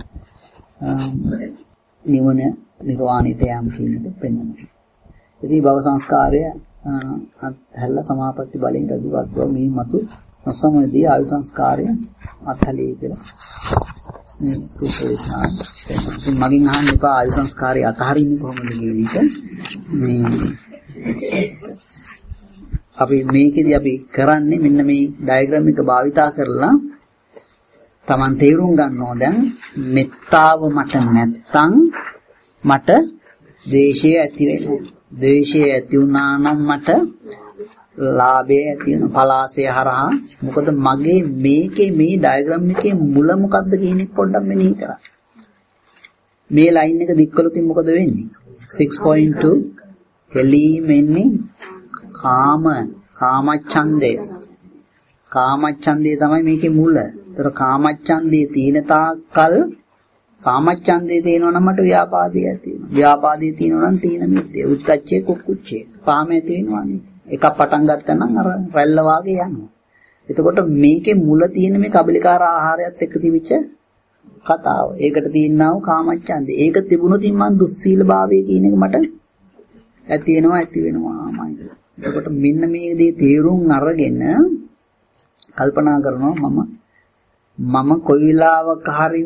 නිවන නිර්වාණයට යෑම කියන එක පෙන්වනවා. ඉතින් භව සංස්කාරය අත්හැරලා සමාපatti බලෙන් රැඳිවත්ව මේ මතු නොසමදී ආයු සංස්කාරය අත්හැලී කියලා මේ සූත්‍රේශනා පෙන්වනවා. ඉතින් මගෙන් අහන්න එපා ආයු සංස්කාරය අතහරින්නේ කොහොමද කියන එක. මේ අපි මේකෙදි අපි කරන්නේ මෙන්න මේ ඩයග්‍රෑම් එක භාවිතා කරලා Taman තේරුම් ගන්නවා දැන් මෙත්තාව මට නැත්තම් මට ද්වේෂය ඇති වෙනවා. ද්වේෂය ඇති වුණා නම් මට ලාභය ඇති වෙනවා. පලාසය හරහා මොකද මගේ මේකේ මේ ඩයග්‍රෑම් එකේ මුල මොකද්ද කියන එක පොඩ්ඩක් මෙනෙහි කරා. මේ ලයින් එක දික් කළොත් මොකද වෙන්නේ? six point two එළීම එන්නේ කාම කාමච්ඡන්දය. කාමච්ඡන්දය තමයි මේකේ මුල. ඒතර කාමච්ඡන්දේ තීන තාක්කල් කාමච්ඡන්දේ තියෙනවා නම් මට ව්‍යාපාදේ ඇති වෙනවා. ව්‍යාපාදේ තියෙනවා නම් තීන මිද්දේ. උත්තච්චේ කුක්කුච්චේ. කාම ඇති වෙනවා නේ. එකක් පටන් ගත්තා නම් අර රැල්ල වාගේ යනවා. එතකොට මේකේ මුල තියෙන මේ කබලිකාර ආහාරයත් එක්ක තිබිච්ච කතාව. ඒකට තියෙනා වූ කාමච්ඡන්දේ. ඒක තිබුණොත් මං දුස්සීලභාවය කියන එක මට ඇති වෙනවා ඇති වෙනවාමයි. එතකොට මෙන්න මේ දේ තේරුම් අරගෙන කල්පනා කරනවා මම මම කොයි වෙලාවක හරි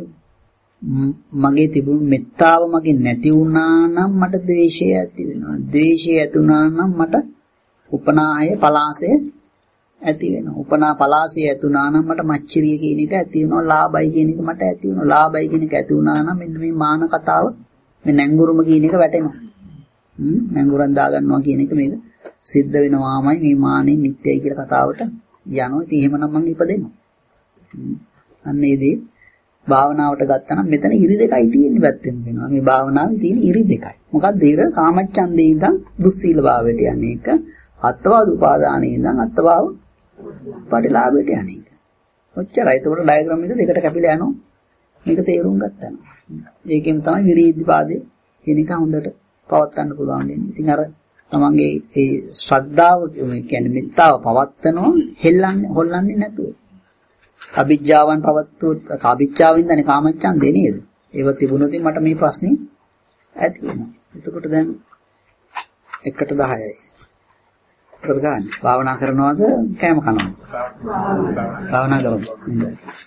මගේ තිබුණු මෙත්තාව මගේ නැති වුණා නම් මට ද්වේෂය ඇති වෙනවා. ද්වේෂය ඇති වුණා නම් මට උපනාහය පලාසය ඇති වෙනවා. උපනා පලාසය ඇති වුණා නම් මට මච්චරිය කියන එක ඇති වෙනවා. ලාභයි කියන එක මට ඇති වෙනවා. ලාභයි කියන එක ඇති වුණා නම් මෙන්න මේ මාන කතාව මේ නැංගුරුම කියන එක වැටෙනවා. හ්ම් නැංගුරන් දා ගන්නවා කියන එක මේක සිද්ධ වෙනවාමයි මේ මානෙ නිත්‍යයි කියලා කතාවට යනවා. ඉතින් එහෙමනම් මම ඉපදෙනවා. අන්න ඒදී භාවනාවට ගත්තා නම් මෙතන ඉරි දෙකයි තියෙන්නේ පැත්තෙම වෙනවා. මේ භාවනාවේ තියෙන ඉරි දෙකයි. මොකක්ද ඉර? කාමච්ඡන්දේ ඉඳන් දුස්සීල භාවයට යන්නේ එක. අත්වාද උපාදානයේ ඉඳන් අත්වාව පටිලාභයට යන්නේ එක. ඔච්චරයි. ඒතකොට ඩයග්‍රෑම් එක දෙකට කැපිලා යනවා. මේක තේරුම් ගත්තා නම්. ඒකෙන් තමයි විරීද්ධපාදේ කියන එක හොඳට පවත් ගන්න පුළුවන් වෙන්නේ. ඉතින් අර තමන්ගේ ඒ ශ්‍රද්ධාව කියන්නේ මෙත්තාව පවත්නවා හෙල්ලන්නේ හොල්ලන්නේ නැතුව. අවිජ්ජාවන් පවත්වුවොත් අවිජ්ජාවෙන්දනේ කාමච්ඡන්දේ නේද? ඒව තිබුණොත් මට මේ ප්‍රශ්නේ ඇති වෙනවා. එතකොට දැන් එකට දහයයි. මොකද කරන්නේ? භාවනා කරනවද කෑම කනවද? භාවනා කරමු.